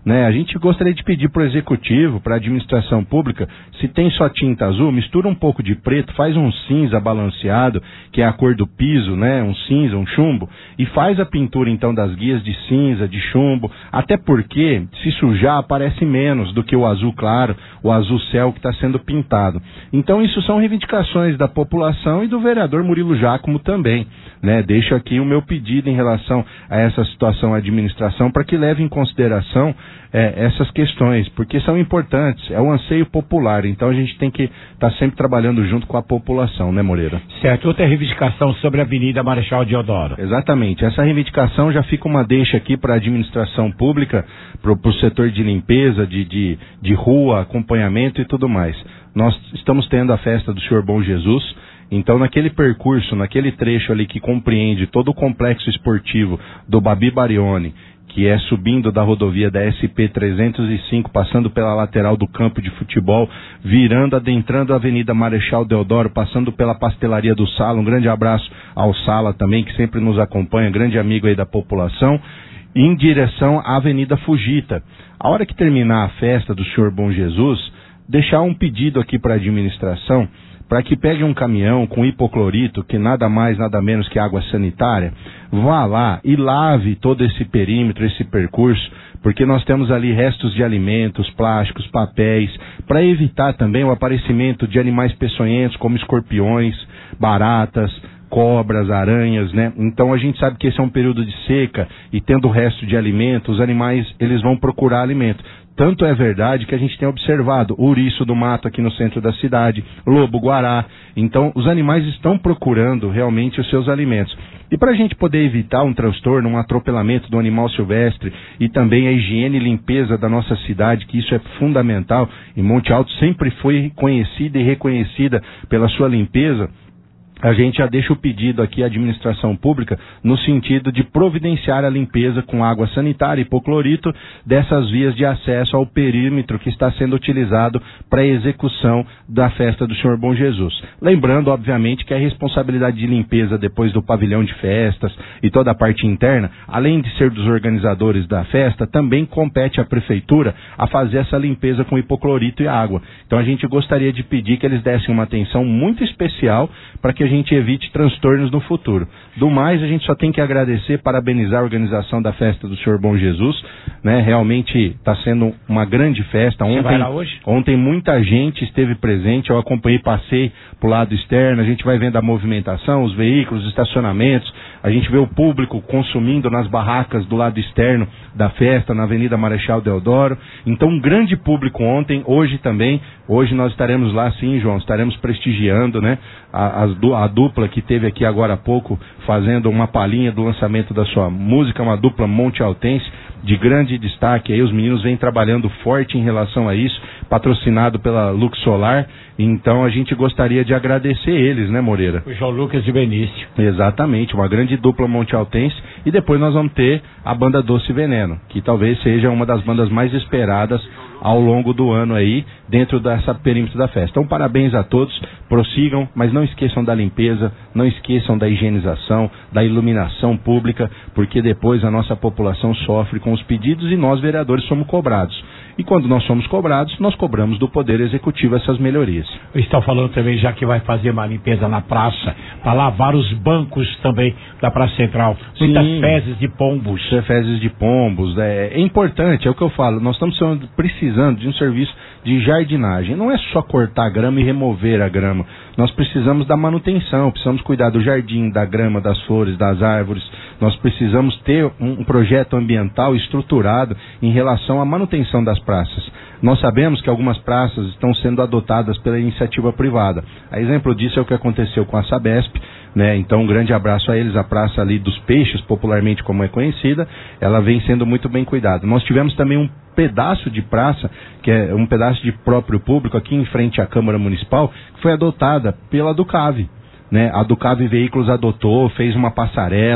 né? A gente gostaria de pedir para o executivo, para a administração pública, se tem só tinta azul, mistura um pouco de preto, faz um cinza balanceado, que é a cor do piso, né? Um cinza, um chumbo, e faz a pintura então das guias de cinza, de chumbo, até porque se sujar aparece menos do que o azul claro, o azul céu que está sendo pintado. Então isso são reivindicações da população e do vereador Murilo Giacomo também, né? Deixo aqui o meu pedido em relação a essa situação à administração para que leve em consideração é, essas questões, porque são importantes, é um anseio popular, então a gente tem que estar tá sempre trabalhando junto com a população, né, Moreira? Certo, outra reivindicação sobre a Avenida Marechal Deodoro. Exatamente, essa reivindicação já fica uma deixa aqui para a administração pública, para o setor de limpeza, de, de, de rua, acompanhamento e tudo mais. Nós estamos tendo a festa do Senhor Bom Jesus. Então, naquele percurso, naquele trecho ali que compreende todo o complexo esportivo do Babi Barione, que é subindo da rodovia da S P trezentos e cinco, passando pela lateral do campo de futebol, virando, adentrando a Avenida Marechal Deodoro, passando pela pastelaria do Sala. Um grande abraço ao Sala também, que sempre nos acompanha, grande amigo aí da população, em direção à Avenida Fujita. A hora que terminar a festa do Senhor Bom Jesus, deixar um pedido aqui para a administração, para que pegue um caminhão com hipoclorito, que nada mais, nada menos que água sanitária, vá lá e lave todo esse perímetro, esse percurso, porque nós temos ali restos de alimentos, plásticos, papéis, para evitar também o aparecimento de animais peçonhentos, como escorpiões, baratas, cobras, aranhas, né? Então a gente sabe que esse é um período de seca e tendo o resto de alimento, os animais, eles vão procurar alimento. Tanto é verdade que a gente tem observado ouriço do mato aqui no centro da cidade, lobo-guará. Então, os animais estão procurando realmente os seus alimentos. E para a gente poder evitar um transtorno, um atropelamento do animal silvestre e também a higiene e limpeza da nossa cidade, que isso é fundamental, e Monte Alto sempre foi conhecida e reconhecida pela sua limpeza, a gente já deixa o pedido aqui à administração pública no sentido de providenciar a limpeza com água sanitária e hipoclorito dessas vias de acesso ao perímetro que está sendo utilizado para a execução da festa do Senhor Bom Jesus. Lembrando, obviamente, que a responsabilidade de limpeza depois do pavilhão de festas e toda a parte interna, além de ser dos organizadores da festa, também compete à prefeitura a fazer essa limpeza com hipoclorito e água. Então a gente gostaria de pedir que eles dessem uma atenção muito especial para que a gente evite transtornos no futuro. Do mais, a gente só tem que agradecer, parabenizar a organização da festa do Senhor Bom Jesus, né? Realmente está sendo uma grande festa. Ontem, Você vai lá hoje? Ontem muita gente esteve presente, eu acompanhei, passei para o lado externo, a gente vai vendo a movimentação, os veículos, os estacionamentos, a gente vê o público consumindo nas barracas do lado externo da festa, na Avenida Marechal Deodoro. Então, um grande público ontem, hoje também. Hoje nós estaremos lá, sim, João, estaremos prestigiando, né, a, a, a dupla que teve aqui agora há pouco, fazendo uma palhinha do lançamento da sua música, uma dupla Monte Altense, de grande destaque. Aí os meninos vêm trabalhando forte em relação a isso, patrocinado pela Lux Solar. Então a gente gostaria de agradecer eles, né, Moreira? O João Lucas e Benício. Exatamente, uma grande dupla Monte Altense. E depois nós vamos ter a banda Doce Veneno, que talvez seja uma das bandas mais esperadas ao longo do ano aí, dentro dessa perímetro da festa. Então, parabéns a todos, prossigam, mas não esqueçam da limpeza, não esqueçam da higienização, da iluminação pública, porque depois a nossa população sofre com os pedidos e nós, vereadores, somos cobrados. E quando nós somos cobrados, nós cobramos do Poder Executivo essas melhorias. Estão falando também já que vai fazer uma limpeza na praça, para lavar os bancos também da Praça Central. Muitas Sim. fezes de pombos. Fezes de pombos, é, é importante, é o que eu falo, nós estamos precisando de um serviço de jardinagem. Não é só cortar a grama e remover a grama. Nós precisamos da manutenção, precisamos cuidar do jardim, da grama, das flores, das árvores. Nós precisamos ter um, um projeto ambiental estruturado em relação à manutenção das praças. Nós sabemos que algumas praças estão sendo adotadas pela iniciativa privada. A exemplo disso é o que aconteceu com a Sabesp, né? Então um grande abraço a eles. A praça ali dos Peixes, popularmente como é conhecida, ela vem sendo muito bem cuidada. Nós tivemos também um pedaço de praça, que é um pedaço de próprio público aqui em frente à Câmara Municipal, que foi adotada pela Ducave. Né? A Ducave Veículos adotou, fez uma passarela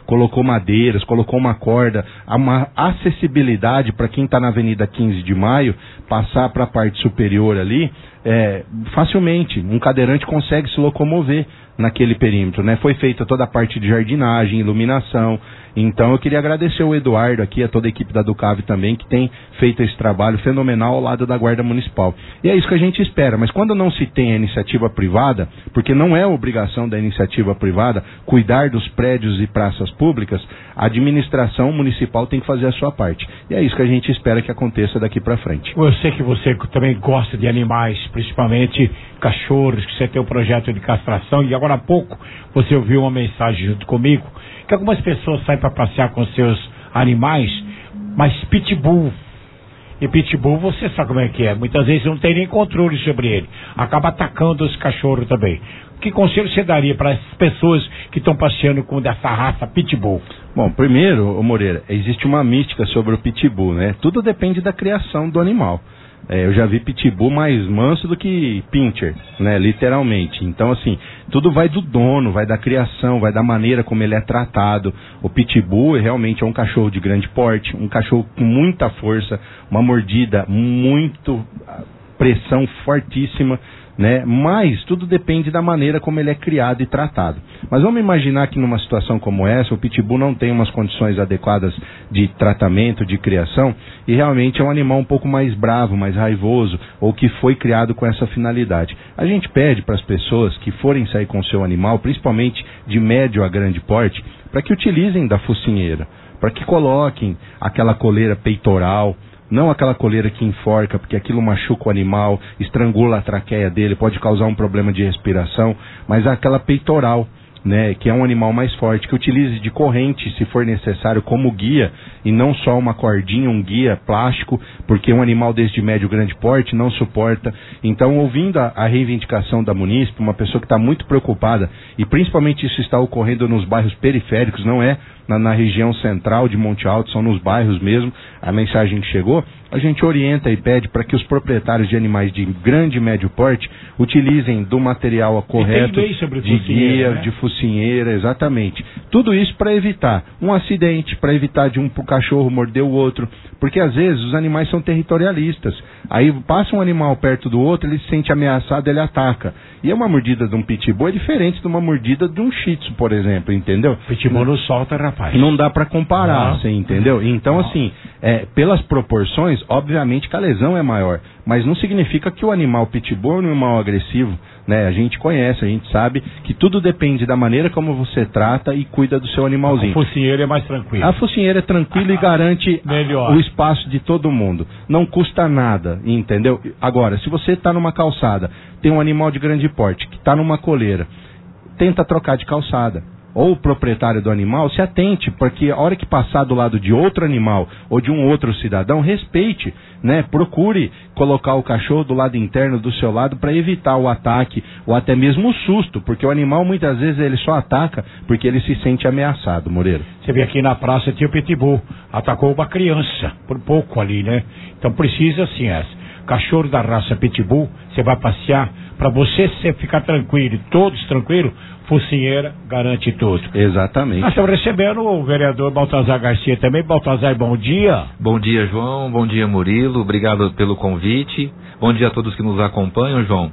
colocou madeiras, colocou uma corda, uma acessibilidade para quem está na Avenida quinze de Maio, passar para a parte superior ali, é, facilmente, um cadeirante consegue se locomover naquele perímetro, né? Foi feita toda a parte de jardinagem, iluminação. Então eu queria agradecer o Eduardo aqui, a toda a equipe da Ducave também, que tem feito esse trabalho fenomenal ao lado da Guarda Municipal. E é isso que a gente espera, mas quando não se tem a iniciativa privada, porque não é obrigação da iniciativa privada cuidar dos prédios e praças públicas, a administração municipal tem que fazer a sua parte. E é isso que a gente espera que aconteça daqui para frente. Eu sei que você também gosta de animais, principalmente cachorros, que você tem o projeto de castração, e agora há pouco você ouviu uma mensagem junto comigo, que algumas pessoas saem para passear com seus animais, mas pitbull, e pitbull você sabe como é que é, muitas vezes não tem nem controle sobre ele, acaba atacando os cachorros também. Que conselho você daria para essas pessoas que estão passeando com dessa raça pitbull? Bom, primeiro, ô Moreira, existe uma mística sobre o pitbull, né? Tudo depende da criação do animal. É, eu já vi pitbull mais manso do que pincher, né, literalmente. Então, assim, tudo vai do dono, vai da criação, vai da maneira como ele é tratado. O pitbull realmente é um cachorro de grande porte, um cachorro com muita força, uma mordida muito, pressão fortíssima, né? Mas tudo depende da maneira como ele é criado e tratado. Mas vamos imaginar que numa situação como essa, o pitbull não tem umas condições adequadas de tratamento, de criação, e realmente é um animal um pouco mais bravo, mais raivoso, ou que foi criado com essa finalidade. A gente pede para as pessoas que forem sair com o seu animal, principalmente de médio a grande porte, para que utilizem da focinheira, para que coloquem aquela coleira peitoral, não aquela coleira que enforca, porque aquilo machuca o animal, estrangula a traqueia dele, pode causar um problema de respiração, mas aquela peitoral, né, que é um animal mais forte, que utilize de corrente, se for necessário, como guia, e não só uma cordinha, um guia plástico, porque um animal desse de médio grande porte não suporta. Então, ouvindo a, a reivindicação da munícipe, uma pessoa que está muito preocupada, e principalmente isso está ocorrendo nos bairros periféricos, não é na, na região central de Monte Alto, são nos bairros mesmo, a mensagem que chegou, a gente orienta e pede para que os proprietários de animais de grande e médio porte utilizem do material correto, de guia, né? De focinheira, exatamente. Tudo isso para evitar um acidente, para evitar de um cachorro morder o outro, porque às vezes os animais são territorialistas. Aí passa um animal perto do outro, ele se sente ameaçado, ele ataca. E uma mordida de um pitbull é diferente de uma mordida de um shih tzu, por exemplo, entendeu? Pitbull não solta, rapaz. Não dá para comparar, você entendeu? Então, não. assim, é, pelas proporções, obviamente que a lesão é maior, mas não significa que o animal pitbull é um animal agressivo, né? A gente conhece, a gente sabe que tudo depende da maneira como você trata e cuida do seu animalzinho. A focinheira é mais tranquila. A focinheira é tranquila ah, e garante a, o espaço de todo mundo. Não custa nada, entendeu? Agora, se você está numa calçada, tem um animal de grande porte que está numa coleira, tenta trocar de calçada. Ou o proprietário do animal, se atente, porque a hora que passar do lado de outro animal ou de um outro cidadão, respeite, né? Procure colocar o cachorro do lado interno do seu lado para evitar o ataque ou até mesmo o susto, porque o animal muitas vezes ele só ataca porque ele se sente ameaçado, Moreira. Você vê aqui na praça tinha o pitbull, atacou uma criança, por pouco ali, né? Então precisa assim, essa. Cachorro da raça pitbull, você vai passear, para você ficar tranquilo, todos tranquilos, focinheira garante tudo. Exatamente. Nós estamos recebendo o vereador Baltazar Garcia também. Baltazar, bom dia. Bom dia, João. Bom dia, Murilo. Obrigado pelo convite. Bom dia a todos que nos acompanham, João.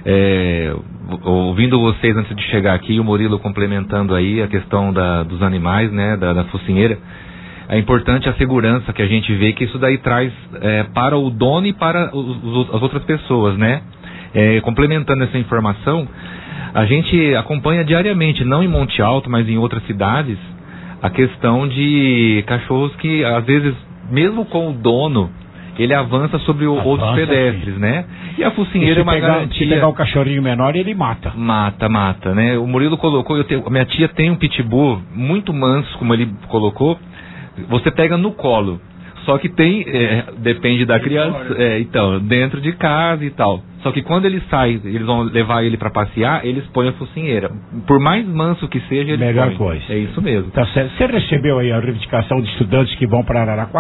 É, ouvindo vocês antes de chegar aqui, o Murilo complementando aí a questão da, dos animais, né, da, da focinheira. É importante a segurança que a gente vê que isso daí traz é, para o dono e para os, as outras pessoas, né? É, complementando essa informação, a gente acompanha diariamente, não em Monte Alto, mas em outras cidades, a questão de cachorros que, às vezes, mesmo com o dono, ele avança sobre o, avança, outros pedestres, sim, né? E a focinheira é uma pegar, garantia... Se pegar o cachorrinho menor, ele mata. Mata, mata, né? O Murilo colocou, eu tenho, minha tia tem um pitbull muito manso, como ele colocou, você pega no colo, só que tem, é, depende da criança, é, então, dentro de casa e tal. Só que quando ele sai, eles vão levar ele para passear, eles põem a focinheira. Por mais manso que seja, ele Melhor põe. coisa. É isso mesmo. Tá certo. Você recebeu aí a reivindicação de estudantes que vão para Araraquara?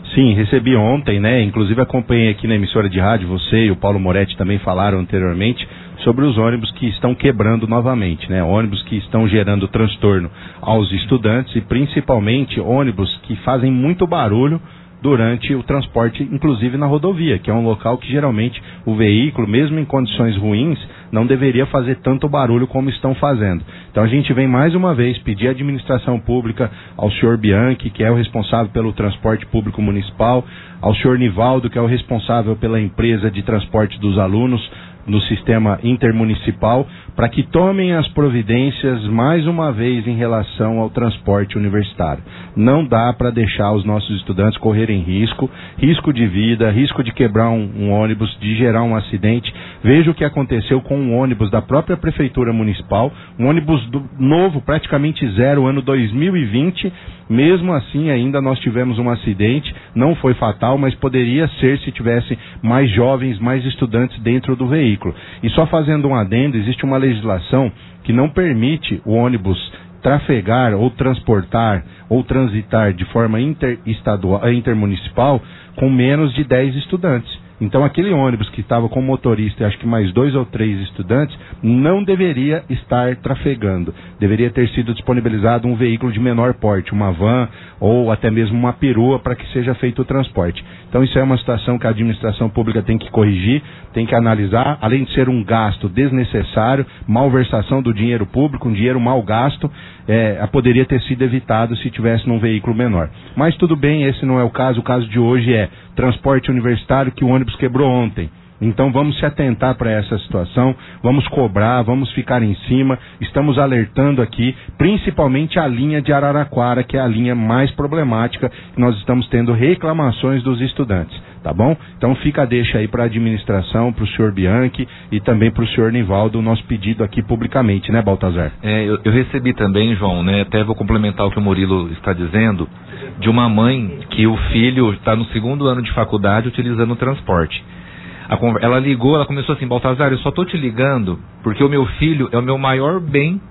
Sim, recebi ontem, né? Inclusive acompanhei aqui na emissora de rádio, você e o Paulo Moretti também falaram anteriormente sobre os ônibus que estão quebrando novamente, né? Ônibus que estão gerando transtorno aos estudantes e principalmente ônibus que fazem muito barulho durante o transporte, inclusive na rodovia, que é um local que geralmente o veículo, mesmo em condições ruins, não deveria fazer tanto barulho como estão fazendo. Então a gente vem mais uma vez pedir à administração pública, ao senhor Bianchi, que é o responsável pelo transporte público municipal, ao senhor Nivaldo, que é o responsável pela empresa de transporte dos alunos no sistema intermunicipal, para que tomem as providências mais uma vez em relação ao transporte universitário. Não dá para deixar os nossos estudantes correrem risco, risco de vida, risco de quebrar um, um ônibus, de gerar um acidente. Veja o que aconteceu com um ônibus da própria prefeitura municipal, um ônibus do, novo, praticamente zero, ano dois mil e vinte, mesmo assim ainda nós tivemos um acidente, não foi fatal, mas poderia ser se tivesse mais jovens, mais estudantes dentro do veículo. E só fazendo um adendo, existe uma legislação que não permite o ônibus trafegar ou transportar ou transitar de forma interestadual, intermunicipal com menos de dez estudantes. Então aquele ônibus que estava com motorista e acho que mais dois ou três estudantes não deveria estar trafegando. Deveria ter sido disponibilizado um veículo de menor porte, uma van ou até mesmo uma perua para que seja feito o transporte. Então isso é uma situação que a administração pública tem que corrigir, tem que analisar, além de ser um gasto desnecessário, malversação do dinheiro público, um dinheiro mal gasto, é, poderia ter sido evitado se tivesse num veículo menor. Mas tudo bem, esse não é o caso, o caso de hoje é transporte universitário que o ônibus quebrou ontem. Então vamos se atentar para essa situação, vamos cobrar, vamos ficar em cima, estamos alertando aqui, principalmente a linha de Araraquara, que é a linha mais problemática, que nós estamos tendo reclamações dos estudantes, tá bom? Então fica a deixa aí para a administração, para o senhor Bianchi e também para o senhor Nivaldo, o nosso pedido aqui publicamente, né, Baltazar? É, eu, eu recebi também, João, né, até vou complementar o que o Murilo está dizendo, de uma mãe que o filho está no segundo ano de faculdade utilizando o transporte. Ela ligou, ela começou assim: Baltazar, eu só estou te ligando porque o meu filho é o meu maior bem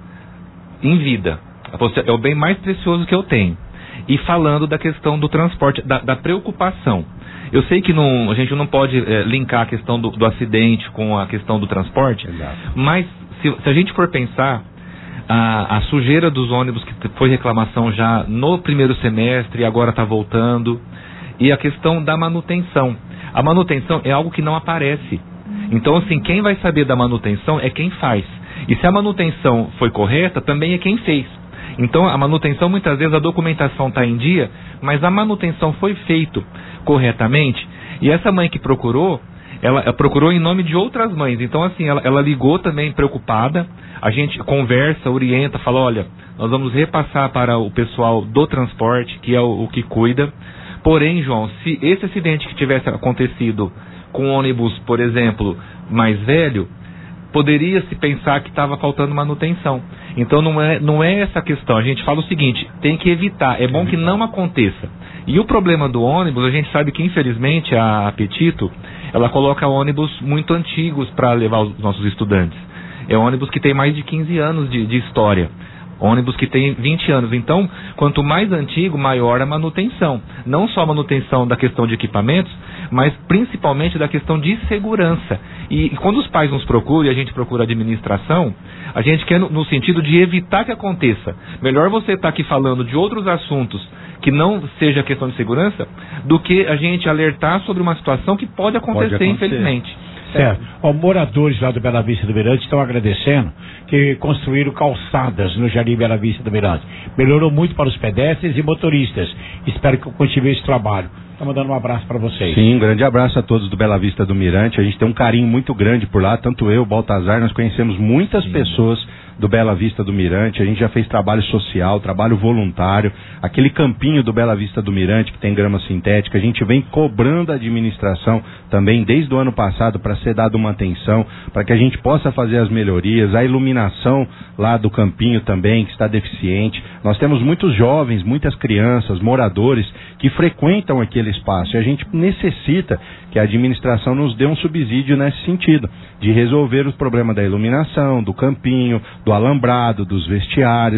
em vida. É o bem mais precioso que eu tenho. E falando da questão do transporte, da, da preocupação. Eu sei que não, a gente não pode é, linkar a questão do, do acidente com a questão do transporte, exato, mas se, se a gente for pensar, a, a sujeira dos ônibus, que foi reclamação já no primeiro semestre e agora está voltando, e a questão da manutenção. A manutenção é algo que não aparece. Então, assim, quem vai saber da manutenção é quem faz. E se a manutenção foi correta, também é quem fez. Então, a manutenção, muitas vezes, a documentação está em dia, mas a manutenção foi feita corretamente. E essa mãe que procurou, ela, ela procurou em nome de outras mães. Então, assim, ela, ela ligou também preocupada. A gente conversa, orienta, fala: olha, nós vamos repassar para o pessoal do transporte, que é o, o que cuida. Porém, João, se esse acidente que tivesse acontecido com um ônibus, por exemplo, mais velho, poderia se pensar que estava faltando manutenção. Então não é, não é essa a questão. A gente fala o seguinte: tem que evitar, é bom que não aconteça. E o problema do ônibus, a gente sabe que infelizmente a Apetito, ela coloca ônibus muito antigos para levar os nossos estudantes. É ônibus que tem mais de quinze anos de, de história. Ônibus que tem vinte anos. Então, quanto mais antigo, maior a manutenção. Não só a manutenção da questão de equipamentos, mas principalmente da questão de segurança. E, e quando os pais nos procuram e a gente procura a administração, a gente quer no, no sentido de evitar que aconteça. Melhor você estar aqui falando de outros assuntos que não seja questão de segurança, do que a gente alertar sobre uma situação que pode acontecer, pode acontecer. infelizmente. Certo. Os moradores lá do Bela Vista do Mirante estão agradecendo que construíram calçadas no Jardim Bela Vista do Mirante. Melhorou muito para os pedestres e motoristas. Espero que eu continue esse trabalho. Estou mandando um abraço para vocês. Sim, um grande abraço a todos do Bela Vista do Mirante. A gente tem um carinho muito grande por lá, tanto eu, Baltazar, nós conhecemos muitas Sim. pessoas do Bela Vista do Mirante. A gente já fez trabalho social, trabalho voluntário, aquele campinho do Bela Vista do Mirante que tem grama sintética. A gente vem cobrando a administração também desde o ano passado para ser dado uma atenção, para que a gente possa fazer as melhorias, a iluminação lá do campinho também, que está deficiente. Nós temos muitos jovens, muitas crianças, moradores que frequentam aquele espaço, e a gente necessita que a administração nos dê um subsídio nesse sentido, de resolver os problemas da iluminação, do campinho, do alambrado, dos vestiários,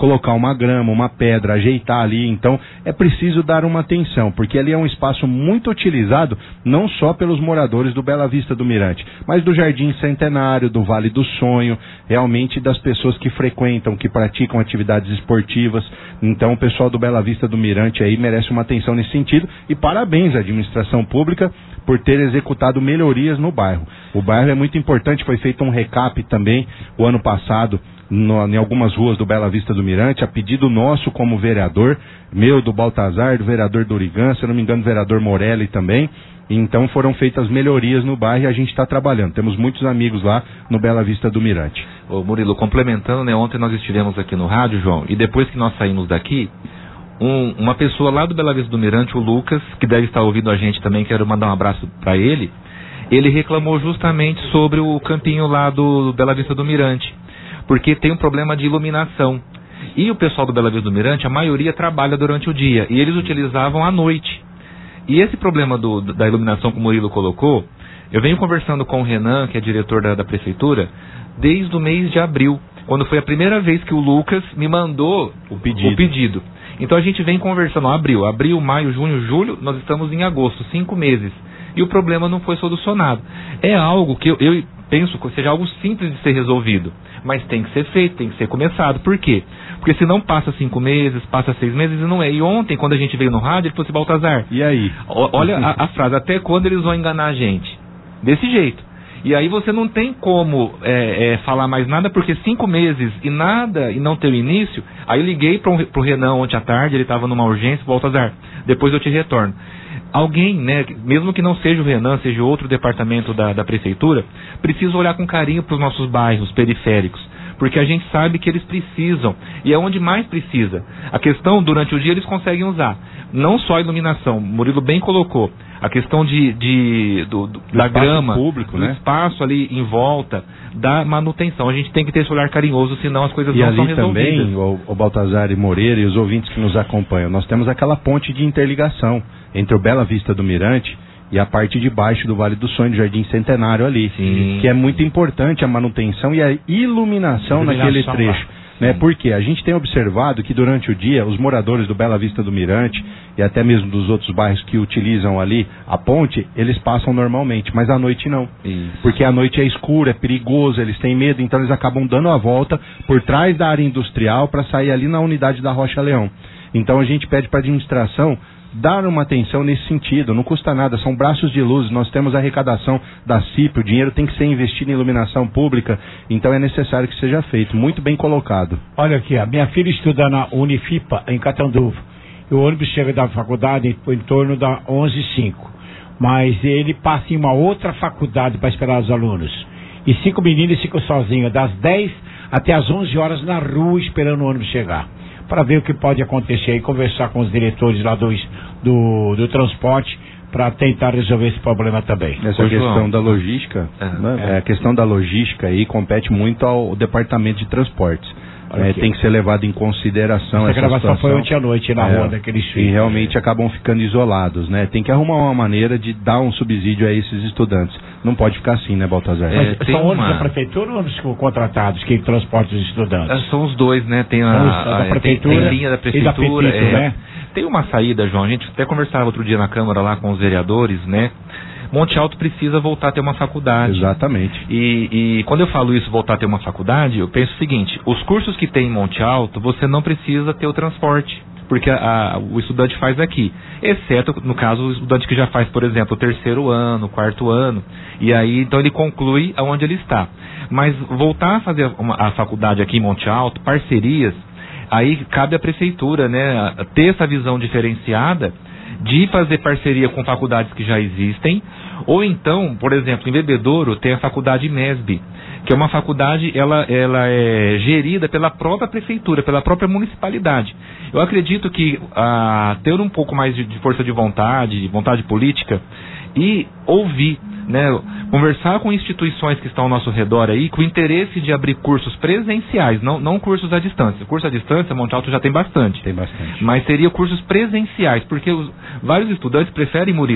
colocar uma grama, uma pedra, ajeitar ali. Então é preciso dar uma atenção, porque ali é um espaço muito utilizado não só pelos moradores do Bela Vista do Mirante, mas do Jardim Centenário, do Vale do Sonho, realmente das pessoas que frequentam, que praticam atividades esportivas. Então o pessoal do Bela Vista do Mirante aí merece uma atenção nesse sentido, e parabéns à administração pública por ter executado melhorias no bairro. O bairro é muito importante, foi feito um recap também o ano passado no, em algumas ruas do Bela Vista do Mirante, a pedido nosso como vereador, meu, do Baltazar, do vereador Dorigan, se eu não me engano do vereador Morelli também. Então foram feitas melhorias no bairro e a gente está trabalhando. Temos muitos amigos lá no Bela Vista do Mirante. Ô Murilo, complementando, né, ontem nós estivemos aqui no rádio, João, e depois que nós saímos daqui, um, uma pessoa lá do Bela Vista do Mirante, o Lucas, que deve estar ouvindo a gente também, quero mandar um abraço para ele, ele reclamou justamente sobre o campinho lá do Bela Vista do Mirante, porque tem um problema de iluminação. E o pessoal do Bela Vista do Mirante, a maioria trabalha durante o dia, e eles utilizavam à noite. E esse problema do, da iluminação que o Murilo colocou, eu venho conversando com o Renan, que é diretor da, da prefeitura, desde o mês de abril, quando foi a primeira vez que o Lucas me mandou o pedido. O pedido. Então a gente vem conversando, abril, abril, maio, junho, julho, nós estamos em agosto, cinco meses. E o problema não foi solucionado. É algo que eu, eu penso que seja algo simples de ser resolvido, mas tem que ser feito, tem que ser começado. Por quê? Porque se não passa cinco meses, passa seis meses e não é. E ontem, quando a gente veio no rádio, ele falou assim, Baltazar, e aí? Olha a, a frase, até quando eles vão enganar a gente? Desse jeito. E aí você não tem como é, é, falar mais nada, porque cinco meses e nada, e não ter o início. Aí eu liguei para o Renan ontem à tarde, ele estava numa urgência, Baltazar, depois eu te retorno. Alguém, né, mesmo que não seja o Renan, seja outro departamento da, da prefeitura, precisa olhar com carinho para os nossos bairros periféricos, porque a gente sabe que eles precisam, e é onde mais precisa. A questão, durante o dia, eles conseguem usar, não só a iluminação, Murilo bem colocou, a questão de, de, do, do, da grama, público, do né? espaço ali em volta, da manutenção. A gente tem que ter esse olhar carinhoso, senão as coisas e não são ali resolvidas. também, o, o Baltazar e Moreira e os ouvintes que nos acompanham, nós temos aquela ponte de interligação entre o Bela Vista do Mirante e a parte de baixo do Vale do Sonho, do Jardim Centenário ali. Sim. Que é muito importante a manutenção e a iluminação, iluminação naquele trecho. Né? Porque a gente tem observado que durante o dia os moradores do Bela Vista do Mirante e até mesmo dos outros bairros que utilizam ali a ponte, eles passam normalmente, mas à noite não. Isso. Porque à noite é escuro, é perigoso, eles têm medo, então eles acabam dando a volta por trás da área industrial para sair ali na unidade da Rocha Leão. Então a gente pede para a administração dar uma atenção nesse sentido, não custa nada, são braços de luz, nós temos a arrecadação da C I P, o dinheiro tem que ser investido em iluminação pública, então é necessário que seja feito, muito bem colocado. Olha aqui, a minha filha estuda na Unifipa, em Catanduva, e o ônibus chega da faculdade em torno da onze e cinco, mas ele passa em uma outra faculdade para esperar os alunos, e cinco meninos ficam sozinhos, das dez até as onze horas na rua esperando o ônibus chegar, para ver o que pode acontecer e conversar com os diretores lá do, do, do transporte para tentar resolver esse problema também. Essa questão da logística, é, né? é. a questão da logística aí compete muito ao departamento de transportes. É, tem que ser levado em consideração essa, essa gravação situação. Foi ontem à noite na é, rua daqueles filhos. E realmente acabam ficando isolados, né? Tem que arrumar uma maneira de dar um subsídio a esses estudantes. Não pode ficar assim, né, Baltazar? É, Mas são ônibus uma... da prefeitura ou ônibus contratados que transportam os estudantes? É, são os dois, né? Tem a, a, a, a prefeitura, tem, tem linha da prefeitura. Da Petito, é, né? Tem uma saída, João. A gente até conversava outro dia na Câmara lá com os vereadores, né? Monte Alto precisa voltar a ter uma faculdade. Exatamente. E, e quando eu falo isso, voltar a ter uma faculdade, eu penso o seguinte, os cursos que tem em Monte Alto, você não precisa ter o transporte, porque a, a, o estudante faz aqui, exceto, no caso, o estudante que já faz, por exemplo, o terceiro ano, o quarto ano, e aí, então ele conclui aonde ele está. Mas voltar a fazer uma, a faculdade aqui em Monte Alto, parcerias, aí cabe à prefeitura, né, ter essa visão diferenciada de fazer parceria com faculdades que já existem, ou então, por exemplo, em Bebedouro tem a faculdade MESB, que é uma faculdade, ela, ela é gerida pela própria prefeitura, pela própria municipalidade. Eu acredito que ah, ter um pouco mais de, de força de vontade, de vontade política, e ouvir, né, conversar com instituições que estão ao nosso redor aí, com o interesse de abrir cursos presenciais, não, não cursos à distância. Curso à distância, Monte Alto já tem bastante. Tem bastante. Mas seria cursos presenciais, porque os, vários estudantes preferem, Murilo,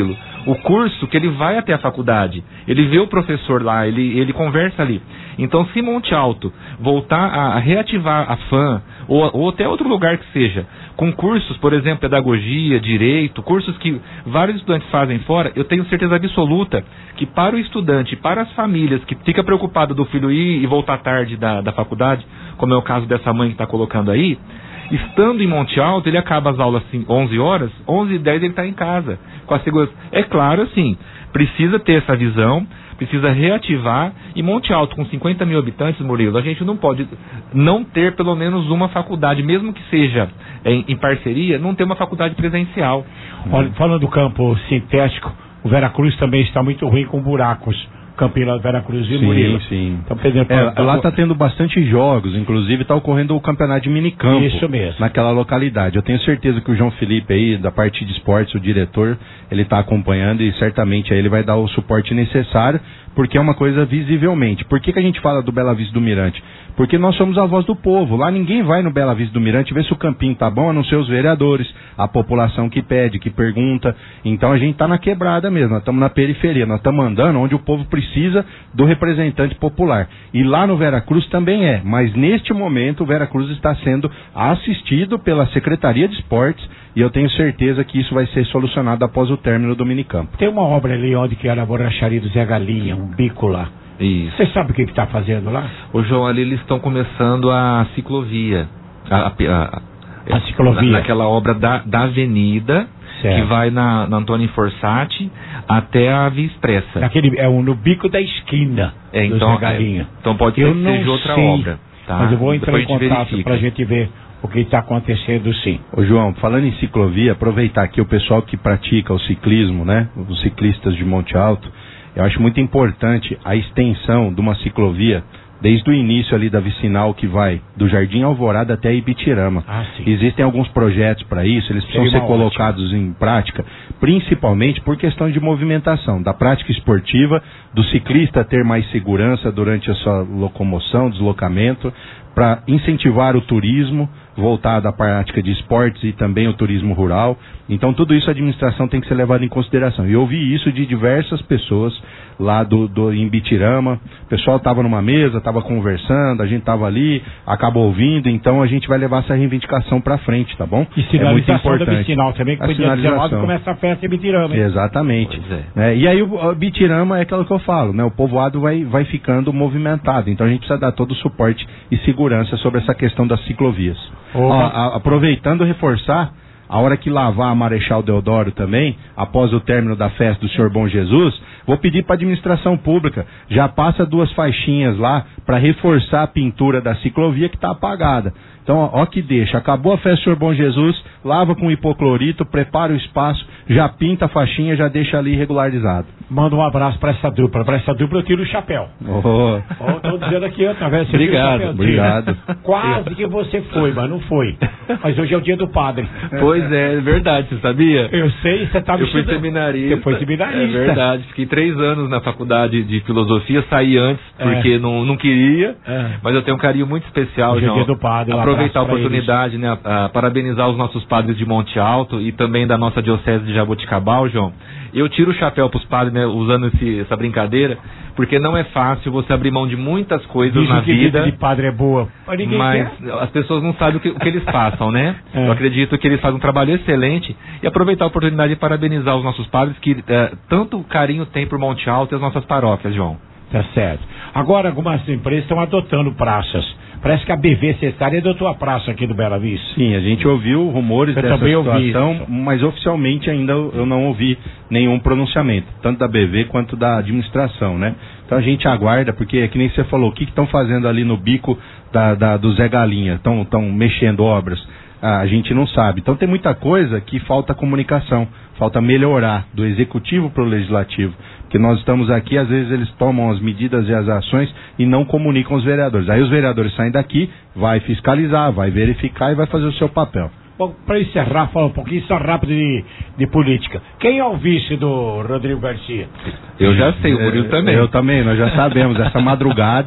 o curso que ele vai até a faculdade. Ele vê o professor lá, ele, ele conversa ali. Então, se Monte Alto voltar a, a reativar a FAM, ou, ou até outro lugar que seja, com cursos, por exemplo, pedagogia, direito, cursos que vários estudantes fazem fora, eu tenho certeza absoluta que para o estudante, para as famílias que fica preocupada do filho ir e voltar tarde da, da faculdade, como é o caso dessa mãe que está colocando aí, estando em Monte Alto, ele acaba as aulas assim, onze horas, onze e dez ele está em casa, com a segurança. É claro, assim, precisa ter essa visão, precisa reativar, e Monte Alto com cinquenta mil habitantes, Murilo, a gente não pode não ter pelo menos uma faculdade, mesmo que seja em, em parceria, não ter uma faculdade presencial. Olha, falando do campo sintético, o Veracruz também está muito ruim com buracos. Campinho lá do Veracruz e Murilo. Sim, sim. Então, perdendo é, pra... lá está tendo bastante jogos, inclusive está ocorrendo o campeonato de minicampo. Isso mesmo. Naquela localidade. Eu tenho certeza que o João Felipe aí, da parte de esportes, o diretor, ele está acompanhando e certamente aí ele vai dar o suporte necessário, porque é uma coisa visivelmente. Por que, que a gente fala do Bela Vista do Mirante? Porque nós somos a voz do povo. Lá ninguém vai no Bela Vista do Mirante ver se o campinho tá bom, a não ser os vereadores, a população que pede, que pergunta. Então a gente tá na quebrada mesmo, nós estamos na periferia, nós estamos andando onde o povo precisa do representante popular. E lá no Veracruz também é, mas neste momento o Veracruz está sendo assistido pela Secretaria de Esportes e eu tenho certeza que isso vai ser solucionado após o término do minicampo. Tem uma obra ali onde que era a borracharia do Zé Galinha, um bico lá. Isso. Você sabe o que está fazendo lá? Ô João, ali eles estão começando a ciclovia. A, a, a, a ciclovia. Na, naquela obra da, da avenida, certo, que vai na, na Antônio Forsatti até a Via Expressa. Naquele, é um, no bico da esquina é, do então, Zé Galinha. É, então pode eu ser que seja outra sei, obra. Tá? Mas eu vou entrar Depois em contato para a gente ver o que está acontecendo, sim. Ô João, falando em ciclovia, aproveitar aqui o pessoal que pratica o ciclismo, né? Os ciclistas de Monte Alto. Eu acho muito importante a extensão de uma ciclovia desde o início ali da vicinal que vai do Jardim Alvorada até Ibitirama. Ah, existem alguns projetos para isso, eles precisam ser colocados ótima. em prática, principalmente por questão de movimentação, da prática esportiva, do ciclista ter mais segurança durante a sua locomoção, deslocamento, para incentivar o turismo voltado à prática de esportes e também o turismo rural. Então tudo isso a administração tem que ser levado em consideração. E eu ouvi isso de diversas pessoas lá do, do, em Bitirama. O pessoal estava numa mesa, estava conversando, a gente estava ali, acabou ouvindo, então a gente vai levar essa reivindicação para frente, tá bom? E sinalização é muito importante. Da vicinal também, que a foi dia dezenove começa a festa em Bitirama. Hein? Exatamente. É. É, e aí o, o Bitirama é aquilo que eu falo, né? O povoado vai, vai ficando movimentado, então a gente precisa dar todo o suporte e segurança sobre essa questão das ciclovias. Ó, a, aproveitando reforçar, a hora que lavar a Marechal Deodoro também, após o término da festa do Senhor Bom Jesus, vou pedir para a administração pública, já passa duas faixinhas lá para reforçar a pintura da ciclovia que está apagada. Então, ó, ó que deixa, acabou a festa do Senhor Bom Jesus, lava com hipoclorito, prepara o espaço, já pinta a faixinha, já deixa ali regularizado. Manda um abraço para essa dupla, para essa dupla eu tiro o chapéu. Oh. Estou dizendo aqui, através Obrigado, chapéu, obrigado. Quase que você foi, mas não foi. Mas hoje é o dia do padre. Pois é, é verdade, você sabia? Eu sei, você estava Eu fui seminarista. Você foi seminarista. É verdade, fiquei três anos na faculdade de filosofia, saí antes porque é. não, não queria, é. mas eu tenho um carinho muito especial, hoje João. É o dia do padre, um aproveitar a oportunidade, né, a, a parabenizar os nossos padres de Monte Alto e também da nossa diocese de Jaboticabal, João. Eu tiro o chapéu para os padres, né, usando esse, essa brincadeira, porque não é fácil você abrir mão de muitas coisas Diz na que vida. Vida de padre é boa, mas, mas quer. as pessoas não sabem o que, o que eles passam, né? É. Eu acredito que eles fazem um trabalho excelente e aproveitar a oportunidade de parabenizar os nossos padres que é, tanto carinho tem por Monte Alto e as nossas paróquias, João. Tá certo. Agora algumas empresas estão adotando praças. Parece que a B V Cestária adotou a praça aqui do Bela Vista. Sim, a gente ouviu rumores eu dessa situação, mas oficialmente ainda eu não ouvi nenhum pronunciamento, tanto da B V quanto da administração, né? Então a gente aguarda, porque é que nem você falou, o que estão fazendo ali no bico da, da, do Zé Galinha? Estão mexendo obras? Ah, a gente não sabe. Então tem muita coisa que falta comunicação, falta melhorar do executivo para o legislativo. Porque nós estamos aqui, às vezes eles tomam as medidas e as ações e não comunicam os vereadores. Aí os vereadores saem daqui, vai fiscalizar, vai verificar e vai fazer o seu papel. Bom, para encerrar, falar um pouquinho só rápido de, de política. Quem é o vice do Rodrigo Garcia? Eu já sei, o Murilo também. Eu também, nós já sabemos. Essa madrugada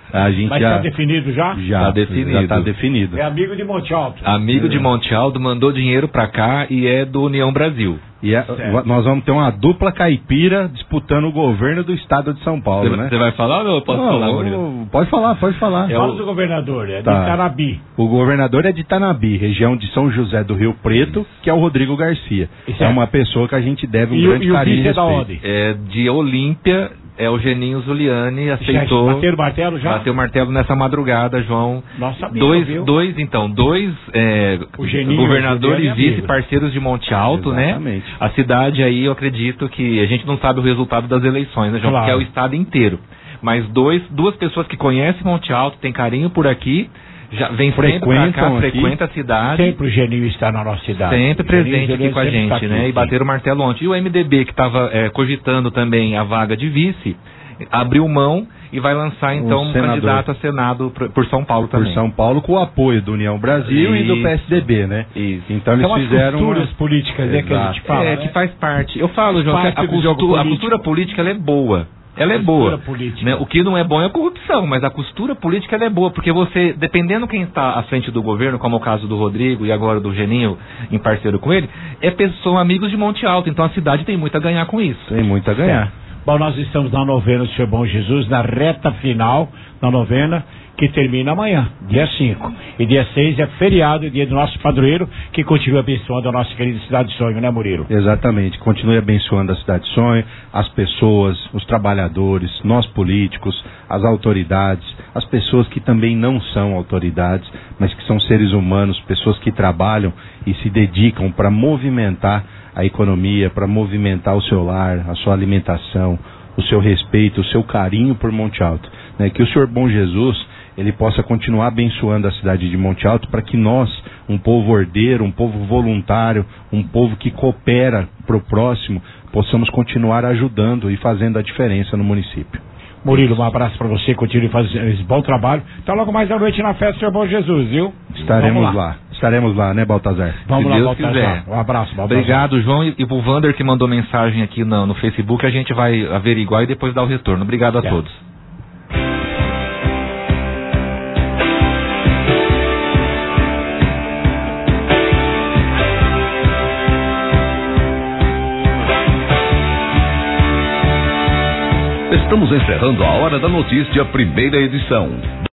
A gente Mas já... tá definido já? Já, Tá definido. já tá definido. É amigo de Monte Alto. Amigo de Monte Alto, mandou dinheiro pra cá e é do União Brasil. E é, nós vamos ter uma dupla caipira disputando o governo do estado de São Paulo, Você né? você vai falar ou não? Eu posso Não, falar, eu- Murilo? Pode falar, pode falar. É Fala o- do governador, é Tá. de Tanabi. O governador é de Tanabi, região de São José do Rio Preto, que é o Rodrigo Garcia. Isso é é. uma pessoa que a gente deve um E o- grande e o carinho vice e é da respeito. onde? É de Olímpia, é o Geninho Zuliani, aceitou. Já bateram o martelo já? Bateu o martelo nessa madrugada, João. Nossa, amigo, dois, viu? dois, então, dois é, O Geninho, governador o Zuliani e é vice amigo. parceiros de Monte Alto, Exatamente. né? A cidade aí, eu acredito que a gente não sabe o resultado das eleições, né, João? Claro. Porque é o estado inteiro. Mas dois, duas pessoas que conhecem Monte Alto, têm carinho por aqui, já vem sempre pra Frequentam cá, aqui. frequenta a cidade. Sempre o Geninho está na nossa cidade. Sempre O presente Geninho aqui com a sempre gente, está aqui, né? E sim. bateram o martelo ontem. E o M D B, que estava cogitando também a vaga de vice, abriu mão e vai lançar então um senador. candidato a Senado por, por São Paulo Por também. São Paulo, com o apoio do União Brasil e do Isso. P S D B, né? Isso. Então eles São as fizeram costuras uma... políticas, né, que a gente Exato. fala, é, né? que faz parte. Eu falo, João, Parte que a, do jogo costura, a político. costura política ela é boa. Ela é Costura boa. política. Né? O que não é bom é a corrupção, mas a costura política ela é boa, porque você, dependendo quem está à frente do governo, como é o caso do Rodrigo e agora do Geninho, em parceiro com ele, é pessoa, são amigos de Monte Alto, então a cidade tem muito a ganhar com isso. Tem muito a ganhar. Bom, nós estamos na novena do Senhor Bom Jesus, na reta final da novena, que termina amanhã, dia cinco. E dia seis é feriado, dia do nosso padroeiro, que continua abençoando a nossa querida cidade de Sonho, né, Murilo? Exatamente. Continue abençoando a cidade de Sonho, as pessoas, os trabalhadores, nós políticos, as autoridades, as pessoas que também não são autoridades, mas que são seres humanos, pessoas que trabalham e se dedicam para movimentar a economia, para movimentar o seu lar, a sua alimentação, o seu respeito, o seu carinho por Monte Alto. Né? Que o Senhor Bom Jesus ele possa continuar abençoando a cidade de Monte Alto para que nós, um povo ordeiro, um povo voluntário, um povo que coopera para o próximo, possamos continuar ajudando e fazendo a diferença no município. Murilo, um abraço para você, continue fazendo esse bom trabalho. Então logo mais à noite na festa do Senhor Bom Jesus, viu? Estaremos Vamos lá. Estaremos lá, né, Baltazar? Vamos Se lá, Deus Baltazar. quiser. Um abraço, Baltazar. Obrigado, João, e, e pro Vander que mandou mensagem aqui no, no Facebook, a gente vai averiguar e depois dar o retorno. Obrigado a É. todos. Estamos encerrando a Hora da Notícia, primeira edição.